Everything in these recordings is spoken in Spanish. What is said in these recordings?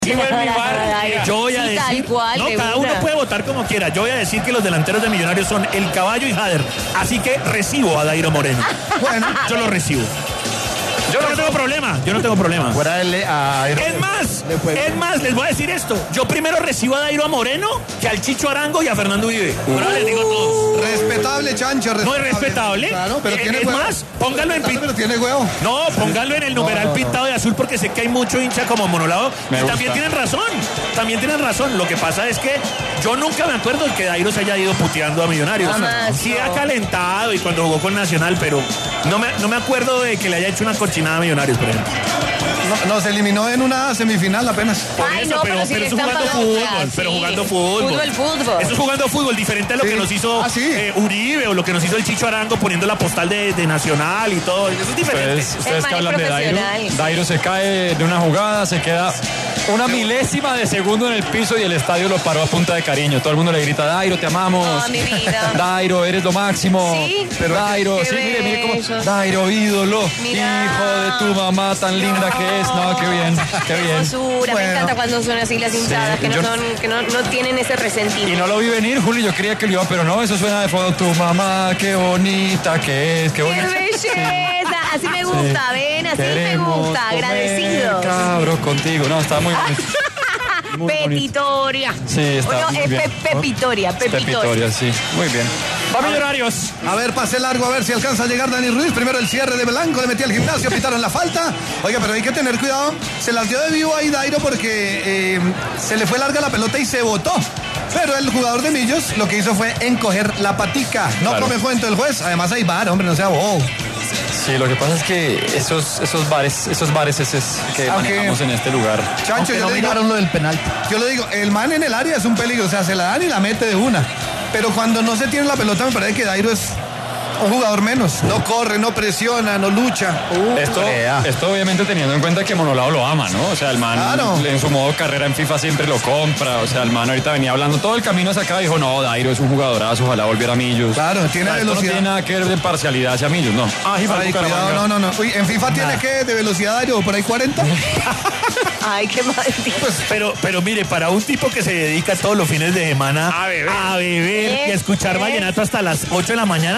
en mi barrio. Yo voy a Sí, decir, tal cual, no, de cada una. uno puede votar como quiera. Yo voy a decir que los delanteros de Millonarios son El Caballo y Jader. Así que recibo a Dairo Moreno. Bueno, Yo lo recibo. Yo no tengo problema. fuera a Es más, les voy a decir esto. Yo primero recibo a Dairo Moreno que al Chicho Arango y a Fernando Uribe. Ahora les digo a todos. Respetable, Chancho. ¿No es respetable? Claro, pero tiene Es huevo. más, póngalo en Pero tiene huevo. No, póngalo en el numeral pintado de azul porque sé que hay mucho hincha como monolado. Me Y gusta. también tienen razón. Lo que pasa es que yo nunca me acuerdo de que Dairo se haya ido puteando a Millonarios. Jamás, Sí no. ha calentado y cuando jugó con Nacional, pero no me acuerdo de que le haya hecho una cochinada a Millonarios, por ejemplo. No, nos eliminó en una semifinal apenas. Por Ay, eso, no, pero si es le jugando están fútbol, pagando, pero sí. jugando fútbol. Fútbol. Eso es jugando fútbol, diferente a lo Sí. que nos hizo Ah, sí. Uribe o lo que nos hizo el Chicho Arango poniendo la postal de Nacional y todo. Eso es diferente. Ustedes man que es hablan de Dairo, profesional. Dairo se cae de una jugada, se queda una milésima de segundo en el piso y el estadio lo paró a punta de cariño. Todo el mundo le grita, Dairo, te amamos. Oh, mi vida. Dairo, eres lo máximo. Sí. Pero Dairo, Qué sí, mire cómo. bello. Dairo, ídolo. Mira. Hijo de tu mamá tan linda que es. No, qué bien, qué Qué bien. hermosura, Bueno. me encanta cuando son así las hinchadas, Sí, que no tienen ese Y resentimiento. no lo vi venir, Julio, yo creía que lo iba, pero no, eso suena de fondo. Tu mamá, qué bonita que es, qué ¡Qué bonita. belleza! Así me gusta, ven, así me Queremos gusta, comer, agradecidos. cabro, contigo. No, está muy bonito. Muy bonito. Pepitoria. Sí, está muy bien. Pepitoria. Pepitoria, sí. Muy bien. ¡Va Millonarios! A ver, pase largo, a ver si alcanza a llegar Dani Ruiz. Primero el cierre de Blanco, le metí al gimnasio, pitaron la falta. Oiga, pero hay que tener cuidado. Se las dio de vivo ahí Dairo porque se le fue larga la pelota y se botó. Pero el jugador de Millos lo que hizo fue encoger la patica. No Claro. come cuento el juez. Además hay VAR, hombre, no sea bobo. Sí, lo que pasa es que esos bares es que Aunque- manejamos en este lugar. Chancho, yo le digo, lo del penal. yo le digo, el man en el área es un peligro. O sea, se la dan y la mete de una. Pero cuando no se tiene la pelota, me parece que Dairo es un jugador menos. No corre, no presiona, no lucha. Esto obviamente teniendo en cuenta que Monolao lo ama, ¿no? O sea, el man Claro. en su modo carrera en FIFA siempre lo compra. O sea, el man ahorita venía hablando todo el camino hacia acá y dijo, no, Dairo es un jugadorazo, ojalá volviera a Millos. Claro, tiene O sea, esto velocidad. no tiene nada que ver de parcialidad hacia Millos, no. Ah, y Ay, cuidado, no. Uy, en FIFA tiene que de velocidad Dairo por ahí 40. Ay, qué maldito. Pero mire, para un tipo que se dedica todos los fines de semana a beber y a escuchar vallenato hasta las 8 de la mañana,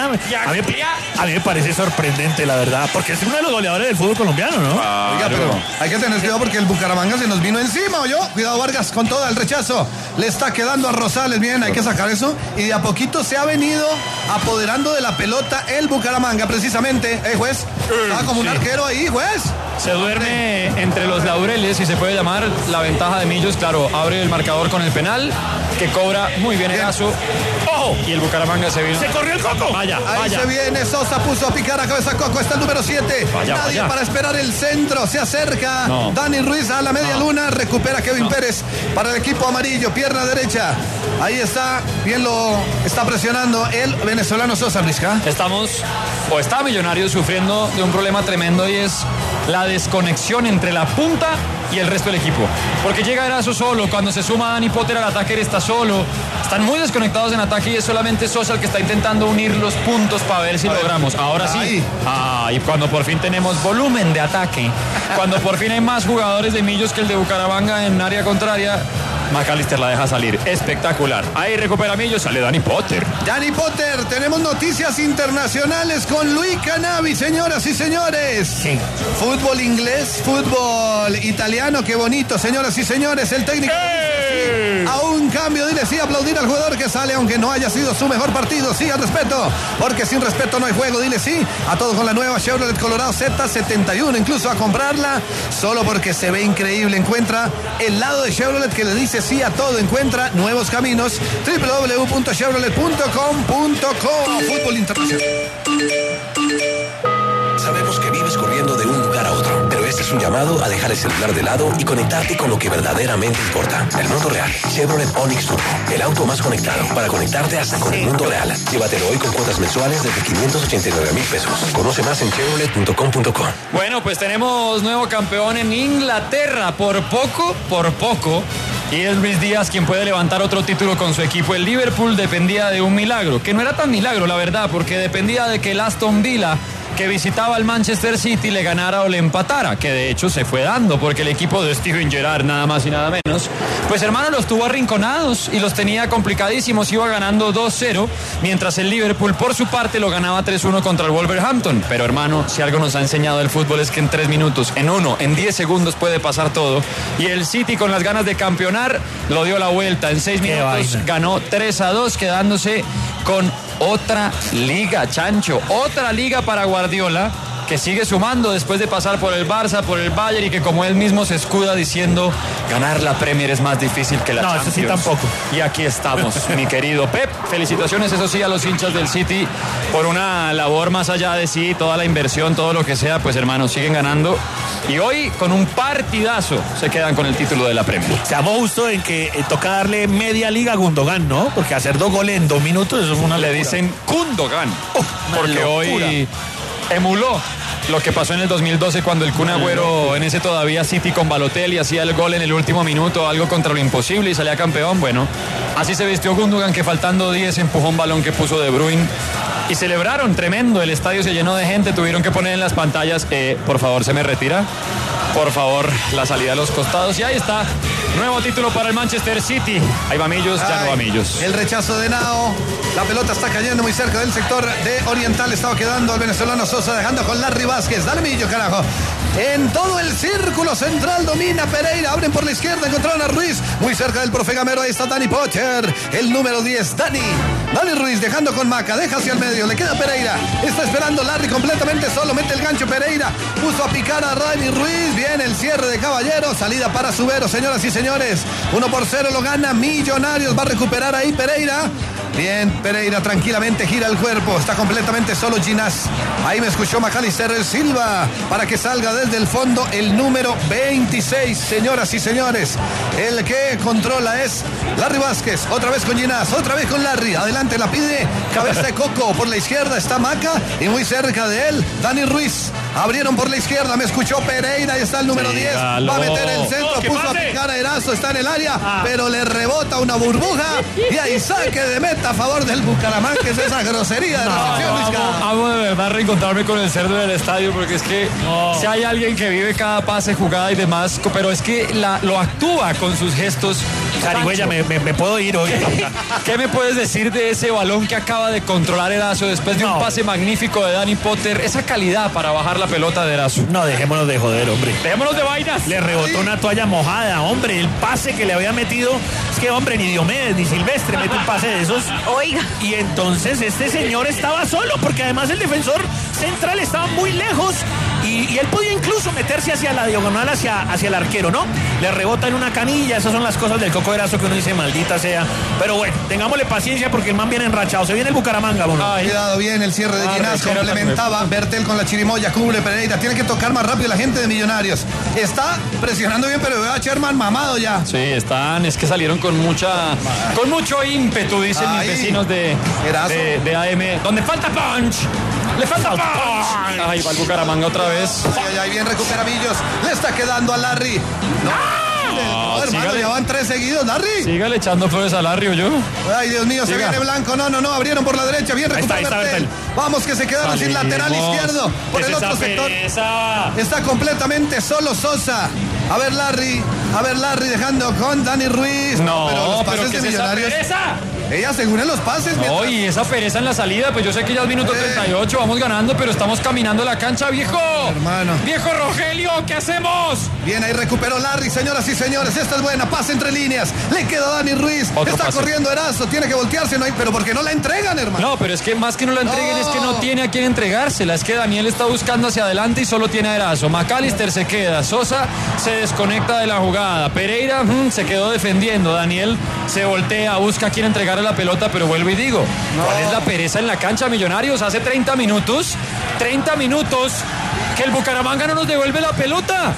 a mí me parece sorprendente, la verdad, porque es uno de los goleadores del fútbol colombiano, ¿no? Oiga, pero hay que tener cuidado porque el Bucaramanga se nos vino encima, ¿oyó? Cuidado, Vargas, con todo el rechazo. Le está quedando a Rosales, bien, hay que sacar eso. Y de a poquito se ha venido apoderando de la pelota el Bucaramanga, precisamente. Juez, estaba como un Sí. arquero ahí, juez. Se duerme entre los laureles, si se puede llamar, la ventaja de Millos. Claro, abre el marcador con el penal, que cobra muy bien Erazo. ¡Ojo! Y el Bucaramanga se vino. ¡Se corrió el coco! Vaya, Ahí vaya. se viene, Sosa puso a picar a cabeza Coco, está el número 7. Vaya, Nadie vaya. para esperar el centro, se acerca No. Dani Ruiz a la media luna, recupera Kevin Pérez para el equipo amarillo, pierna derecha. Ahí está, bien lo está presionando el venezolano Sosa, Luisca. Está Millonarios sufriendo de un problema tremendo y es la desconexión entre la punta y el resto del equipo. Porque llega Erazo solo, cuando se suma Dani Potter al ataque, él está solo. Están muy desconectados en ataque y es solamente Sosa el que está intentando unir los puntos para ver si logramos. Ahora sí. Y cuando por fin tenemos volumen de ataque, cuando por fin hay más jugadores de Millos que el de Bucaramanga en área contraria, McAllister la deja salir. Espectacular. Ahí recupera Millos, sale Dani Potter. Dani Potter, tenemos noticias internacionales con Luis Canavi, señoras y señores. Sí. Fútbol inglés, fútbol italiano, qué bonito, señoras y señores. El técnico dice sí, a un cambio, dile sí, aplaudir al jugador que sale, aunque no haya sido su mejor partido. Sí, al respeto, porque sin respeto no hay juego. Dile sí a todos con la nueva Chevrolet Colorado Z71, incluso a comprarla solo porque se ve increíble. Encuentra el lado de Chevrolet que le dice sí a todo. Encuentra nuevos caminos. www.chevrolet.com.co. Fútbol internacional. Sabemos que vives corriendo de un lugar a otro, pero este es un llamado a dejar el celular de lado y conectarte con lo que verdaderamente importa. El mundo real. Chevrolet Onix Turbo, el auto más conectado para conectarte hasta con el mundo real. Llévatelo hoy con cuotas mensuales desde 589,000 pesos. Conoce más en chevrolet.com.co. Bueno, pues tenemos nuevo campeón en Inglaterra, por poco. Y es Luis Díaz quien puede levantar otro título con su equipo. El Liverpool dependía de un milagro, que no era tan milagro, la verdad, porque dependía de que el Aston Villa, que visitaba al Manchester City le ganara o le empatara, que de hecho se fue dando porque el equipo de Steven Gerrard, nada más y nada menos, pues hermano, los tuvo arrinconados y los tenía complicadísimos. Iba ganando 2-0, mientras el Liverpool por su parte lo ganaba 3-1 contra el Wolverhampton. Pero hermano, si algo nos ha enseñado el fútbol es que en 3 minutos, en 10 segundos puede pasar todo. Y el City, con las ganas de campeonar, lo dio la vuelta. En 6 minutos ganó 3-2, quedándose con otra liga, Chancho, otra liga para Guardiola, que sigue sumando después de pasar por el Barça, por el Bayern, y que como él mismo se escuda diciendo, ganar la Premier es más difícil que la Champions. No, eso sí tampoco. Y aquí estamos, mi querido Pep. Felicitaciones, eso sí, a los hinchas del City por una labor más allá de sí, toda la inversión, todo lo que sea, pues hermanos, siguen ganando. Y hoy, con un partidazo, se quedan con el título de la Premier. Seamos justos en que toca darle media liga a Gundogan, ¿no? Porque hacer 2 goles en 2 minutos, eso es una locura. Le dicen Gundogan, porque hoy emuló lo que pasó en el 2012 cuando el Kun Agüero, en ese todavía City con Balotelli, hacía el gol en el último minuto, algo contra lo imposible y salía campeón. Bueno, así se vistió Gundogan, que faltando 10 empujó un balón que puso De Bruyne y celebraron tremendo. El estadio se llenó de gente, tuvieron que poner en las pantallas, por favor, se me retira, por favor, la salida a los costados. Y ahí está, nuevo título para el Manchester City. Ahí va Millos, ya no va Millos. El rechazo de Nao, la pelota está cayendo muy cerca del sector de Oriental, estaba quedando al venezolano Sosa, dejando con Larry Vázquez. Dale Millo, carajo. En todo el círculo central domina Pereira, abren por la izquierda, encontraron a Ruiz, muy cerca del profe Gamero, ahí está Dani Pocher, el número 10, Dani Ruiz dejando con Maca, deja hacia el medio, le queda Pereira, está esperando Larry completamente solo, mete el gancho Pereira, puso a picar a Dani Ruiz, viene el cierre de Caballero, salida para Subero, señoras y señores, 1-0 lo gana Millonarios, va a recuperar ahí Pereira. Bien, Pereira tranquilamente gira el cuerpo, está completamente solo Ginás. Ahí me escuchó Macalister Silva para que salga desde el fondo el número 26, señoras y señores. El que controla es Larry Vázquez, otra vez con Ginás, otra vez con Larry. Adelante la pide Cabeza de Coco, por la izquierda está Maca y muy cerca de él Dani Ruiz. Abrieron por la izquierda, me escuchó Pereira, ahí está el número 10, va a meter el centro, puso a picar a Erazo, está en el área, pero le rebota una burbuja y ahí saque de meta a favor del Bucaramanga, que es esa grosería de recepción, Luisca. Amo de verdad reencontrarme con el cerdo del estadio, porque es que si hay alguien que vive cada pase, jugada y demás, pero es que lo actúa con sus gestos. Zarigüeya, me puedo ir hoy. ¿Qué me puedes decir de ese balón que acaba de controlar Erazo después de un pase magnífico de Dani Potter? Esa calidad para bajar la pelota de Erazo. No, dejémonos de joder, hombre. Dejémonos de vainas. Le rebotó una toalla mojada, hombre. El pase que le había metido, es que, hombre, ni Diomedes ni Silvestre mete un pase de esos. Oiga. Y entonces este señor estaba solo, porque además el defensor central estaba muy lejos y él podía incluso meterse hacia la diagonal, hacia el arquero, ¿no? Le rebota en una canilla. Esas son las cosas del Coco Erazo que uno dice, maldita sea. Pero bueno, tengámosle paciencia porque el man viene enrachado. Se viene el Bucaramanga, bueno. Cuidado bien el cierre de Ginás, complementaba Bertel con la chirimoya, cubre Pereira, tiene que tocar más rápido la gente de Millonarios. Está presionando bien, pero veo a Sherman mamado ya. Sí, es que salieron con mucho ímpetu, dicen mis vecinos de AM. Donde falta punch. Le falta punch. Ahí va el Bucaramanga otra vez. Ay, bien recupera Millos. Le está quedando a Larry. No, hermano, ya van 3 seguidos, Larry. Sígale echando flores a Larry, o yo. Ay, Dios mío, se viene Blanco. No, abrieron por la derecha. Bien recuperado. Vamos, que se quedaron sin lateral izquierdo. Por el otro sector. Está completamente solo Sosa. A ver, Larry dejando con Dani Ruiz. No, pero los pases pero de Millonarios. Ella aseguren los pases. No, y esa pereza en la salida, pues yo sé que ya es minuto 38, vamos ganando, pero estamos caminando la cancha, viejo. Hermano. Viejo Rogelio, ¿qué hacemos? Bien, ahí recuperó Larry, señoras y señores. Esta es buena, pase entre líneas. Le queda a Dani Ruiz. Está corriendo Erazo, tiene que voltearse, pero ¿por qué no la entregan, hermano? No, pero es que más que no la entreguen, es que no tiene a quién entregársela. Es que Daniel está buscando hacia adelante y solo tiene a Erazo. Macalister se queda, Sosa se desconecta de la jugada. Pereira se quedó defendiendo. Daniel se voltea, busca a quién entregarle la pelota, pero vuelvo y digo, ¿cuál es la pereza en la cancha, Millonarios? Hace 30 minutos que el Bucaramanga no nos devuelve la pelota.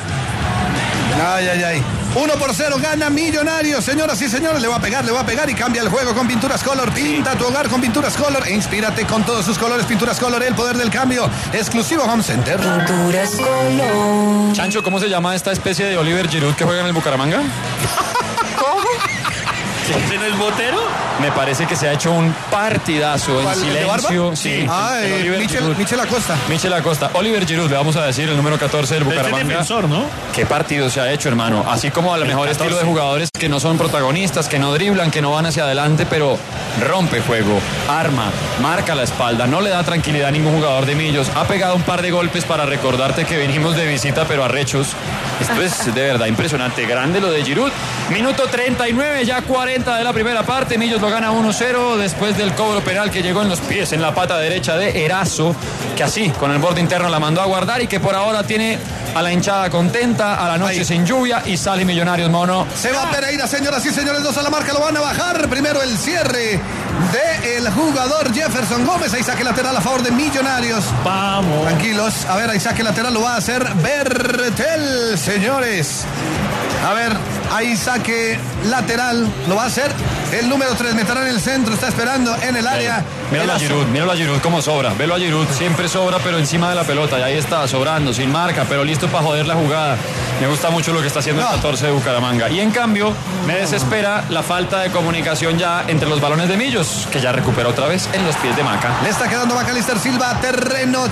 Ay. 1-0 gana Millonarios, señoras y señores. Le va a pegar y cambia el juego con Pinturas Color. Pinta tu hogar con Pinturas Color e inspírate con todos sus colores. Pinturas Color, el poder del cambio. Exclusivo Home Center. Pinturas Color. Chancho, ¿cómo se llama esta especie de Oliver Giroud que juega en el Bucaramanga? ¿Cómo? ¿Ese no es Botero? Me parece que se ha hecho un partidazo en silencio. Sí. Michel Acosta. Michel Acosta. Oliver Giroud, le vamos a decir, el número 14 del Bucaramanga. Es defensor, ¿no? ¿Qué partido se ha hecho, hermano? Así como a lo mejor estilo de jugadores que no son protagonistas, que no driblan, que no van hacia adelante, pero rompe juego, arma, marca la espalda, no le da tranquilidad a ningún jugador de Millos. Ha pegado un par de golpes para recordarte que venimos de visita, pero arrechos. Esto es de verdad impresionante. Grande lo de Giroud. Minuto 39, ya 40 de la primera parte. Millos lo gana 1-0 después del cobro penal que llegó en los pies, en la pata derecha de Erazo, que así, con el borde interno la mandó a guardar y que por ahora tiene a la hinchada contenta, a la noche sin lluvia y sale Millonarios, mono. Se va Pereira, señoras y señores, 2 a la marca, lo van a bajar. Primero el cierre del jugador Jefferson Gómez. Ahí saque lateral a favor de Millonarios. Vamos. Tranquilos. A ver, ahí saque lateral lo va a hacer Bertel, señores. A ver, ahí saque lateral lo va a hacer el número 3. Meterá en el centro, está esperando en el área. Míralo a Giroud cómo sobra. Velo a Giroud, siempre sobra, pero encima de la pelota. Y ahí está, sobrando, sin marca, pero listo para joder la jugada. Me gusta mucho lo que está haciendo el 14 de Bucaramanga. Y en cambio, me desespera la falta de comunicación ya entre los balones de Millos, que ya recupera otra vez en los pies de Maca. Le está quedando Macalister Silva, terreno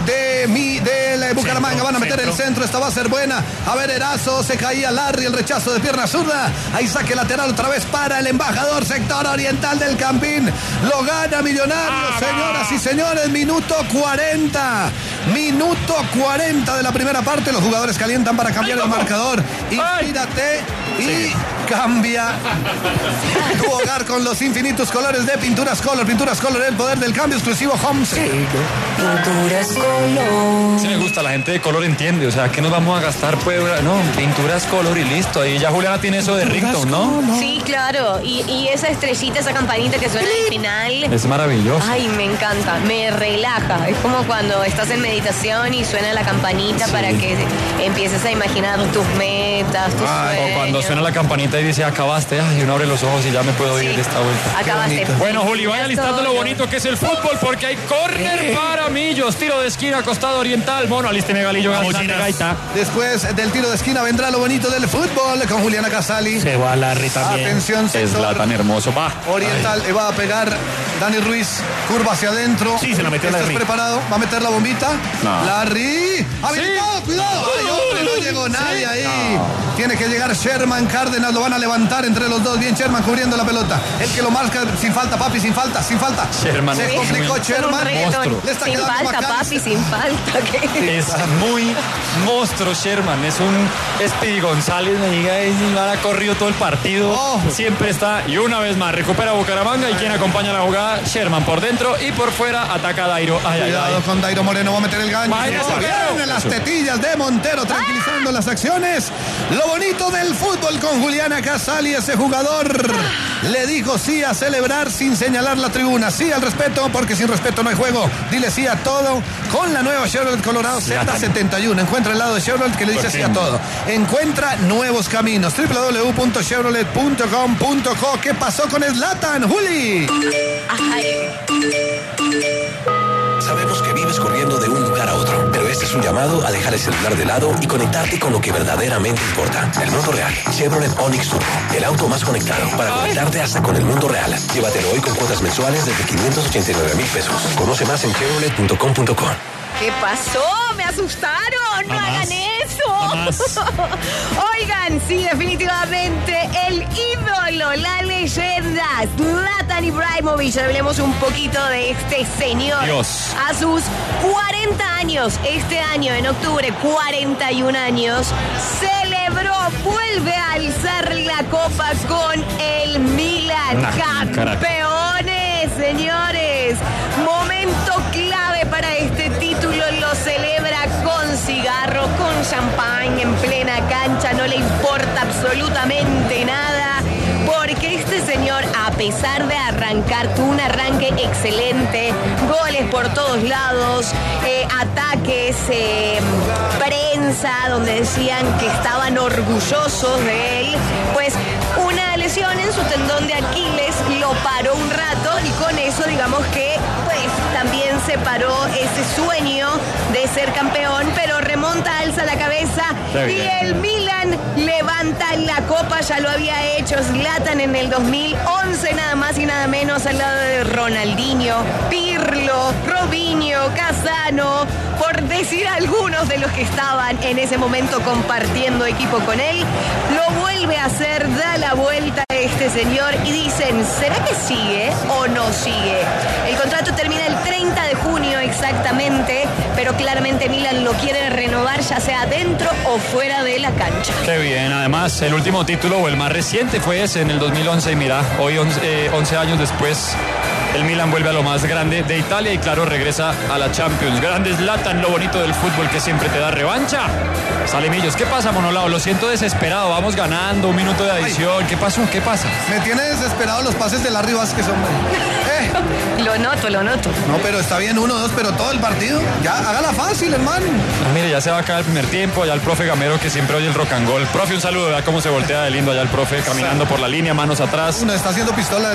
de Bucaramanga. Van a meter el centro, esta va a ser buena. A ver, Erazo, se caía Larry, el rechazo de pierna zurda. Ahí saque lateral otra vez para el embajador, sector oriental del Campín. Lo gana Millonarios, señoras y señores. Minuto 40. Minuto 40 de la primera parte. Los jugadores calientan para cambiar el marcador. Inspírate y cambia tu hogar con los infinitos colores de Pinturas Color. Pinturas Color, el poder del cambio, exclusivo Homes. Pinturas Color. Sí me gusta, la gente de color entiende, o sea, ¿qué nos vamos a gastar? Pues, no, Pinturas Color y listo. Ahí ya Juliana tiene eso de ringtone, ¿no? Sí, claro, y esa estrellita, esa campanita que suena al final. Es maravilloso. Ay, me encanta, me relaja. Es como cuando estás en meditación y suena la campanita para que empieces a imaginar tus metas, tus sueños. O cuando suena la campanita y dice, acabaste, y uno abre los ojos y ya me puedo ir de esta vuelta. Acabaste. Bueno, Juli, vaya listando lo bonito que es el fútbol, porque hay córner para Millos, tiro de esquina, costado oriental. Mono, alísteme Galillo, gaita. Después del tiro de esquina vendrá lo bonito del fútbol con Juliana Casali. Se va Larry también. Atención, sector Es tan hermoso, va. oriental, va a pegar Dani Ruiz, curva hacia adentro. Sí, se la metió ¿Estás Larry. preparado? ¿Va a meter la bombita? No. Larry, habilitado, cuidado. Ay, hombre, no llegó nadie ahí. No. Tiene que llegar Sherman Cárdenas, lo van a levantar entre los dos. Bien, Sherman cubriendo la pelota. El que lo marca sin falta, papi, sin falta. Sherman Se es complicó muy Sherman. monstruo. Le está Sin quedando falta, Macalister. papi, sin falta. ¿Qué? Es muy monstruo Sherman, es un Speedy González, me diga, ha corrido todo el partido, siempre está, y una vez más recupera Bucaramanga, y quien acompaña la jugada, Sherman por dentro y por fuera ataca a Dairo. Cuidado con Dairo Moreno, va a meter el gancho. Vaya, Viene las tetillas de Montero, tranquilizando las acciones. Lo bonito del fútbol con Juliana Casali, ese jugador le dijo sí a celebrar sin señalar la tribuna, sí al respeto, porque sin respeto no hay juego. Dile sí a todo con la nueva Chevrolet Colorado Z71. Encuentra el lado de Chevrolet que le dice sí a todo. Encuentra nuevos caminos. www.chevrolet.com.co. ¿Qué pasó con Zlatan, Juli? Ay. Sabemos que vives corriendo de un lugar a otro, pero este es un llamado a dejar el celular de lado y conectarte con lo que verdaderamente importa, el mundo real. Chevrolet Onix Turbo, el auto más conectado para conectarte hasta con el mundo real. Llévatelo hoy con cuotas mensuales desde 589,000 pesos. Conoce más en chevrolet.com.co. ¿Qué pasó? ¡Me asustaron! ¡No hagan eso! Oigan, sí, definitivamente el ídolo, la leyenda, Zlatan Ibrahimovic. Hablemos un poquito de este señor. Dios. A sus 40 años, este año, en octubre, 41 años, celebró, vuelve a alzar la copa con el Milan. Campeones, señores. Momento clave para este título. Lo celebra con cigarro, con champán en plena cancha. No le importa absolutamente nada, porque este señor, a pesar de arrancar, tuvo un arranque excelente, goles por todos lados, ataques, prensa, donde decían que estaban orgullosos de él. Pues una lesión en su tendón de Aquiles lo paró un rato, y con eso digamos que pues también Milan separó ese sueño de ser campeón, pero remonta, alza la cabeza y el Milan levanta la copa. Ya lo había hecho Zlatan en el 2011, nada más y nada menos, al lado de Ronaldinho, Pirlo, Robinho, Casano, por decir algunos de los que estaban en ese momento compartiendo equipo con él. Lo vuelve a hacer, da la vuelta a este señor y dicen, ¿será que sigue o no sigue? El contrato termina el 30 de junio exactamente, pero claramente Milan lo quiere renovar, ya sea dentro o fuera de la cancha. Qué bien, además el último título o el más reciente fue ese en el 2011 y mira, hoy 11 años después el Milan vuelve a lo más grande de Italia y claro, regresa a la Champions. Grande Zlatan, lo bonito del fútbol que siempre te da revancha. Sale Millos, ¿qué pasa, Monolao? Lo siento desesperado, vamos ganando, un minuto de adición. ¿Qué pasó? ¿Qué pasa? Me tiene desesperado los pases de Larry Vázquez, hombre. Lo noto. No, pero está bien 1-2, pero todo el partido. Ya, hágala fácil, hermano. No, mire, ya se va a acabar el primer tiempo. Allá el profe Gamero que siempre oye el rock and roll. Profe, un saludo, vea cómo se voltea de lindo allá el profe caminando por la línea, manos atrás. Uno está haciendo pistola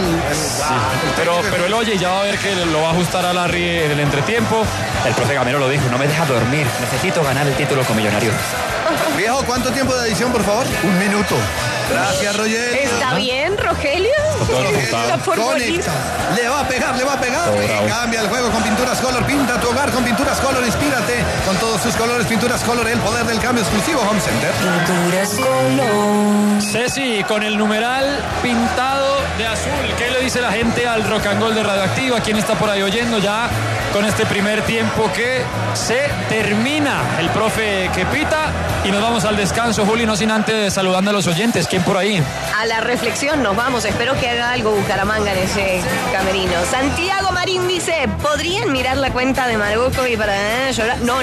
Pero él oye y ya va a ver que lo va a ajustar a Larry en el entretiempo. El profe Gamero lo dijo, no me deja dormir, necesito ganar el título con Millonarios. Viejo, ¿cuánto tiempo de edición, por favor? 1 minuto. Gracias, Rogelio. ¿Está bien, Rogelio? Rogelio, conecta. Le va a pegar. Y cambia el juego con Pinturas Color. Pinta tu hogar con Pinturas Color. Inspírate con todos sus colores. Pinturas Color, el poder del cambio exclusivo Home Center. Pinturas Color. Ceci, con el numeral pintado de azul. ¿Qué le dice la gente al rock and roll de Radioactiva? ¿Quién está por ahí oyendo ya con este primer tiempo que se termina? El profe que pita y nos vamos al descanso, Juli, no sin antes saludando a los oyentes. ¿Quién por ahí? A la reflexión nos vamos. Espero que haga algo Bucaramanga en ese camerino. Santiago Marín dice, ¿podrían mirar la cuenta de Maruco y para llorar? No.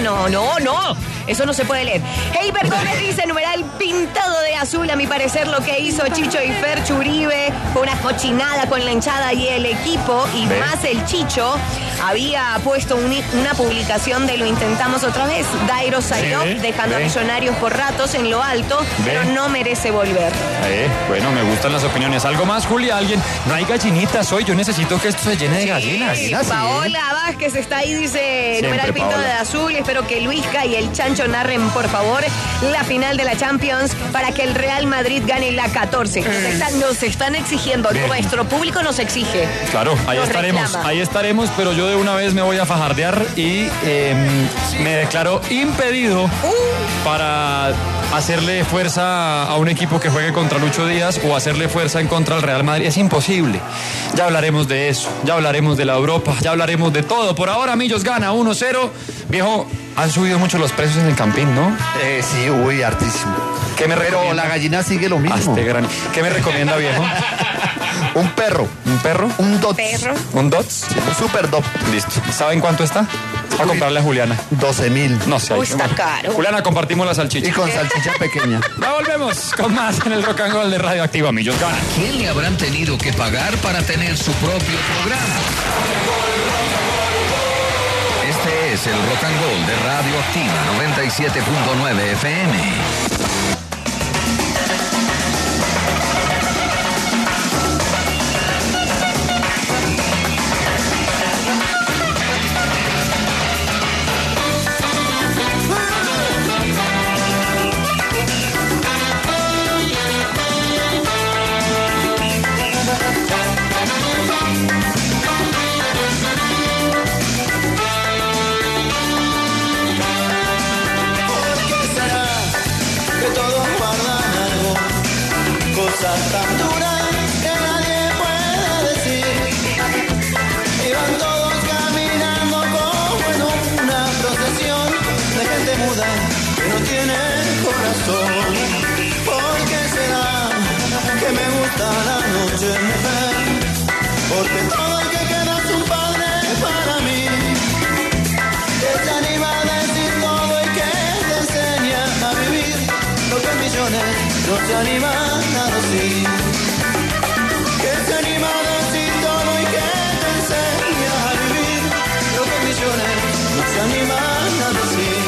Eso no se puede leer. Heiber Gómez dice, numeral pintado de azul. A mi parecer lo que hizo Chicho y Fercho Uribe fue una cochinada con la hinchada y el equipo. Y más el Chicho había puesto una publicación de lo intentamos otra vez. Dairo salió dejando a Millonarios por ratos en lo alto, pero no merece volver. Bueno, me gustan las opiniones. ¿Algo más, Juli? ¿Alguien? No hay gallinitas hoy. Yo necesito que esto se llene de gallinas. Paola Vázquez está ahí, dice, Siempre, numeral pintado Paola. de azul. Espero que Luisca y el Chancho narren, por favor, la final de la Champions para que el Real Madrid gane la 14. Nos están exigiendo. Bien. Nuestro público nos exige. Claro, ahí estaremos, pero yo de una vez me voy a fajardear y me declaro impedido para hacerle fuerza a un equipo que juegue contra Lucho Díaz o hacerle fuerza en contra del Real Madrid. Es imposible. Ya hablaremos de eso, ya hablaremos de la Europa, ya hablaremos de todo. Por ahora Millos gana 1-0. Viejo, han subido mucho los precios en el Campín, ¿no? Sí, uy, hartísimo. ¿Qué me Pero recomienda? la gallina sigue lo mismo. ¿Qué me recomienda, viejo? Un perro. ¿Un perro? Un Dots. Perro. ¿Un Dots? Un super Dot. Listo. ¿Saben cuánto está? A comprarle a Juliana. 12.000. No sé. Uy, está caro. Juliana, compartimos la Y salchicha. con salchicha pequeña. Ya volvemos con más en el Rock and Roll de Radioactiva. Millos gana. ¿Quién le habrán tenido que pagar para tener su propio programa? Este es el Rock and Roll de Radioactiva 97.9 FM. Cosas tan duras que nadie puede decir. Iban todos caminando como en una procesión de gente muda que no tiene corazón. ¿Por qué será que me gusta la noche, mujer? Porque todo el que queda es un padre para mí. Que te anima a decir todo y que te enseña a vivir lo que millones no se animan a decir. Que se anima a decir todo y que te enseña a vivir lo que millones no se animan a decir.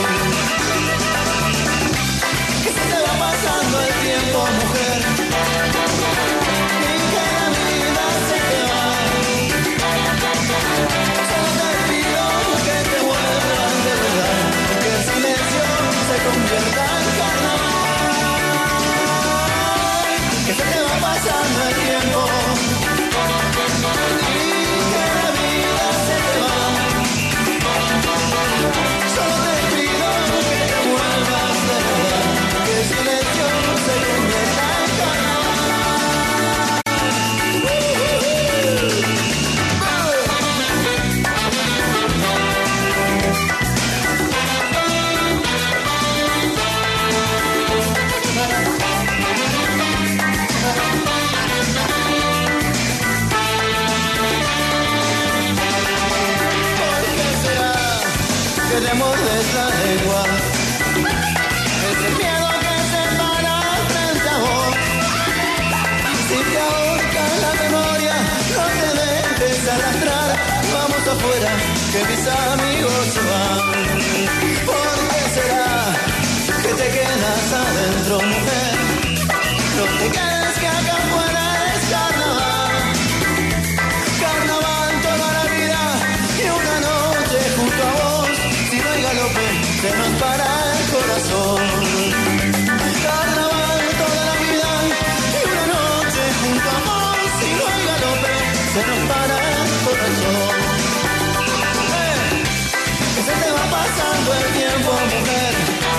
Que se te va pasando el tiempo, mujer, y que la vida se te va. Solo te pido pasando el tiempo y que la vida se te va. Solo te pido que te vuelvas de verdad, que el silencio se convierta en que te muerdes la lengua, es el miedo que se para frente a vos. Si te ahorca la memoria, no te dejes arrastrar, vamos afuera, que mis amigos se van. ¿Por qué será que te quedas adentro, mujer? No te quedes, que acá afuera es carnaval. Carnaval toda la vida y una noche junto a vos. Si no hay galope, se nos para el corazón. Carnaval toda la vida y una noche junto a vos. Si no hay galope, se nos para el corazón. Que se te va pasando el tiempo, mujer,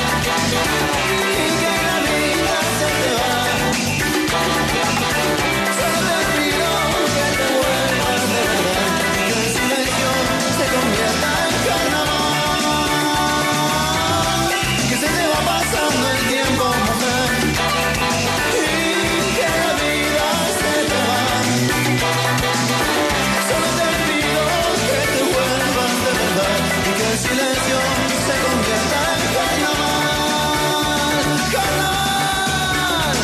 y que la vida se te va. Solo te pido que te vuelvas de verdad, que el silencio se convierta en carnaval. Que se te va pasando el tiempo, mujer, y que la vida se te va. Solo te pido que te vuelvas de verdad y que el silencio se convierta en carnaval. Carnaval.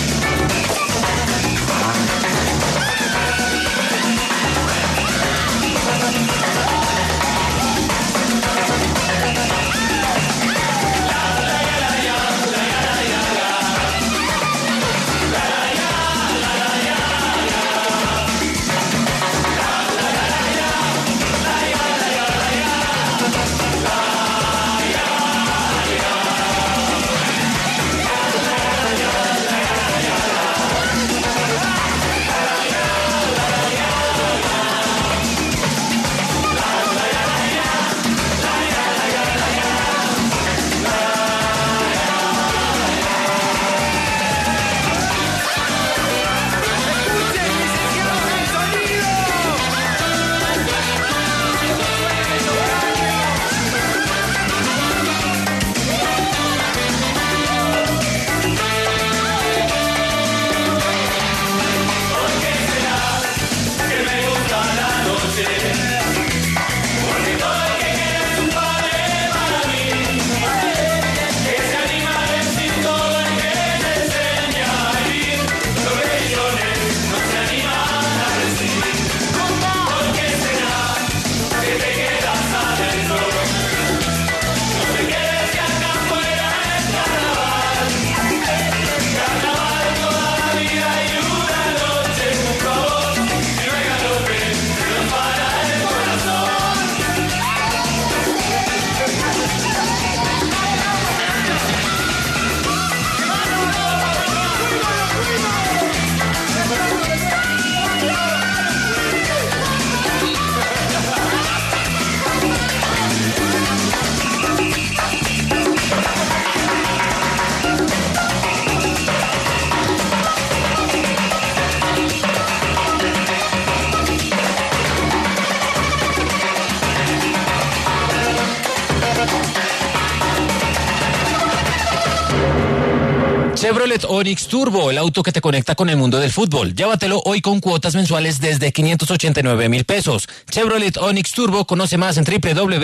Chevrolet Onix Turbo, el auto que te conecta con el mundo del fútbol. Llévatelo hoy con cuotas mensuales desde 589.000 pesos. Chevrolet Onix Turbo, conoce más en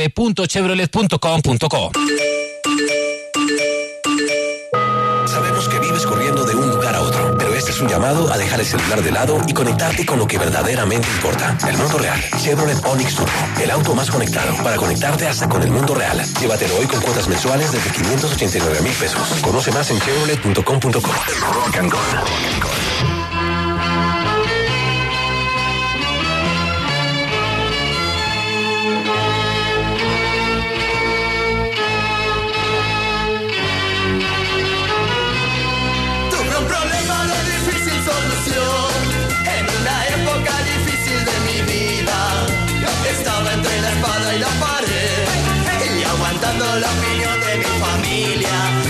www.chevrolet.com.co. Sabemos que vives corriendo de un lugar a otro, pero este es un llamado a dejar el celular de lado y conectarte con lo que verdaderamente importa, el mundo real. Chevrolet Onix Turbo, el auto más conectado para conectarte hasta con el mundo real. Llévatelo hoy con cuotas mensuales desde 589.000 pesos. Conoce más en chevrolet.com.co. Rock and Roll. Tuve un problema de difícil solución.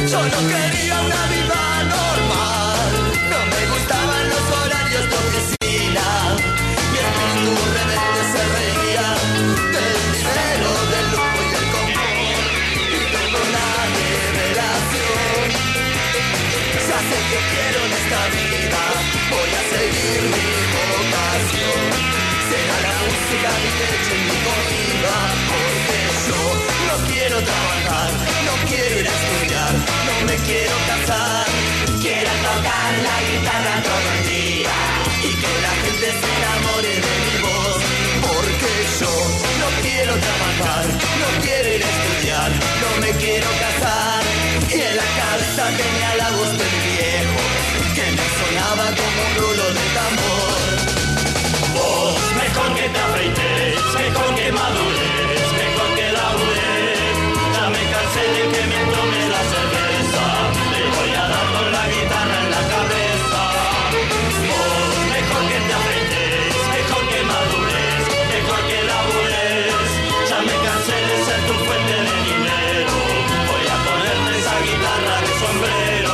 Yo no quería una vida normal, no me gustaban los horarios de oficina. Mi espíritu rebelde se reía del dinero, del lujo y del confort. Y tuve una revelación. Ya sé que quiero en esta vida, voy a seguir mi vocación. Será la música mi techo y mi comida, porque yo no quiero trabajar, no quiero ir a estudiar, no me quiero casar. Quiero tocar la guitarra todo el día y que la gente se enamore de mi voz, porque yo no quiero trabajar, no quiero ir a estudiar, no me quiero casar. Y en la casa tenía la voz del viejo que me sonaba como un rulo de tambor. Vos, mejor que te afeites, mejor que madures, mejor que labures. Ya me cansé de que me tome la cerveza, le voy a dar con la guitarra en la cabeza. Vos, mejor que te afeites, mejor que madures, mejor que labures. Ya me cansé de ser tu fuente de dinero, voy a ponerte esa guitarra de sombrero.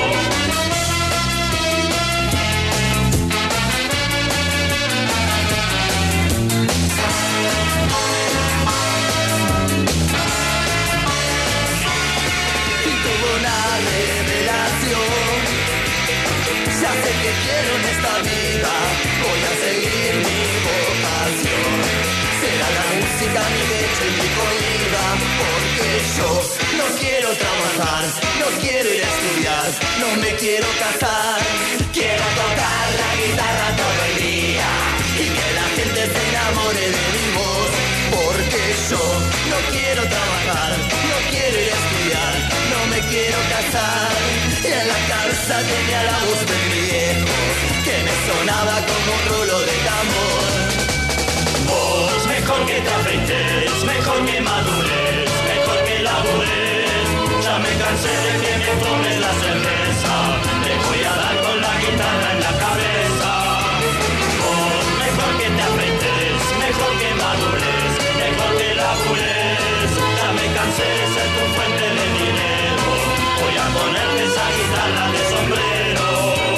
Ya sé que quiero en esta vida, voy a seguir mi vocación. Será la música mi leche y mi comida, porque yo no quiero trabajar, no quiero ir a estudiar, no me quiero casar. Quiero tocar la guitarra todo el día y que la gente se enamore de mi voz, porque yo no quiero trabajar, no quiero ir a estudiar, no me quiero casar. Y en la casa tenía la voz del viejo que me sonaba como un rulo de tambor. Vos, mejor que te afeites, mejor que madures, mejor que labures. Ya me cansé de que me tomes la cerveza, te voy a dar con la guitarra en la cabeza. Vos, mejor que te afeites, mejor que madures, mejor que labures. Ya me cansé de ser tu fuente de dinero, voy a ponerte esa guitarra de sombrero.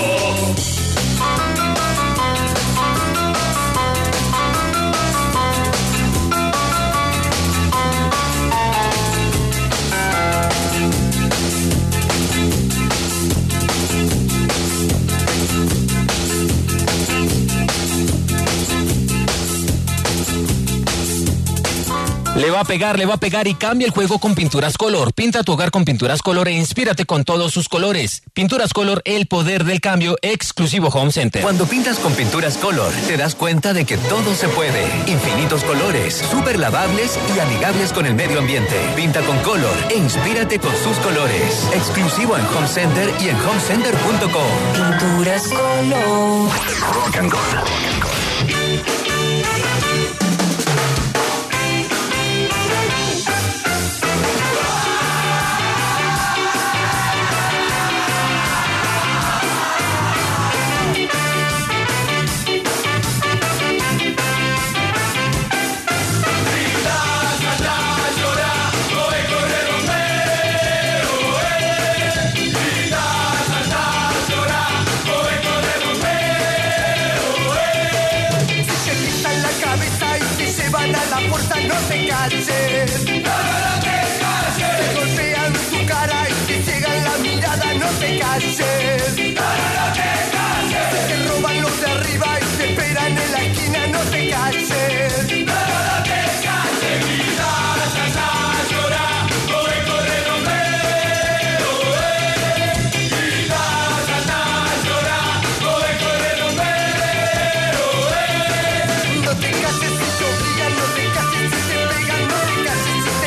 Le va a pegar y cambia el juego con Pinturas Color. Pinta tu hogar con Pinturas Color e inspírate con todos sus colores. Pinturas Color, el poder del cambio, exclusivo Home Center. Cuando pintas con Pinturas Color, te das cuenta de que todo se puede. Infinitos colores, súper lavables y amigables con el medio ambiente. Pinta con Color e inspírate con sus colores. Exclusivo en Home Center y en homecenter.com. Pinturas Color. Rock and Roll. No te calles, no te calles. Te golpean tu cara y te ciegan la mirada, no te calles, no te calles. Te roban los de arriba y te esperan en la esquina, no te calles, no te calles. Grita, salsa, llora, corre, corre, bombero, grita, salsa, llora, corre, corre, bombero, no te calles si te obligan, no te calles si te pegan, no te calles si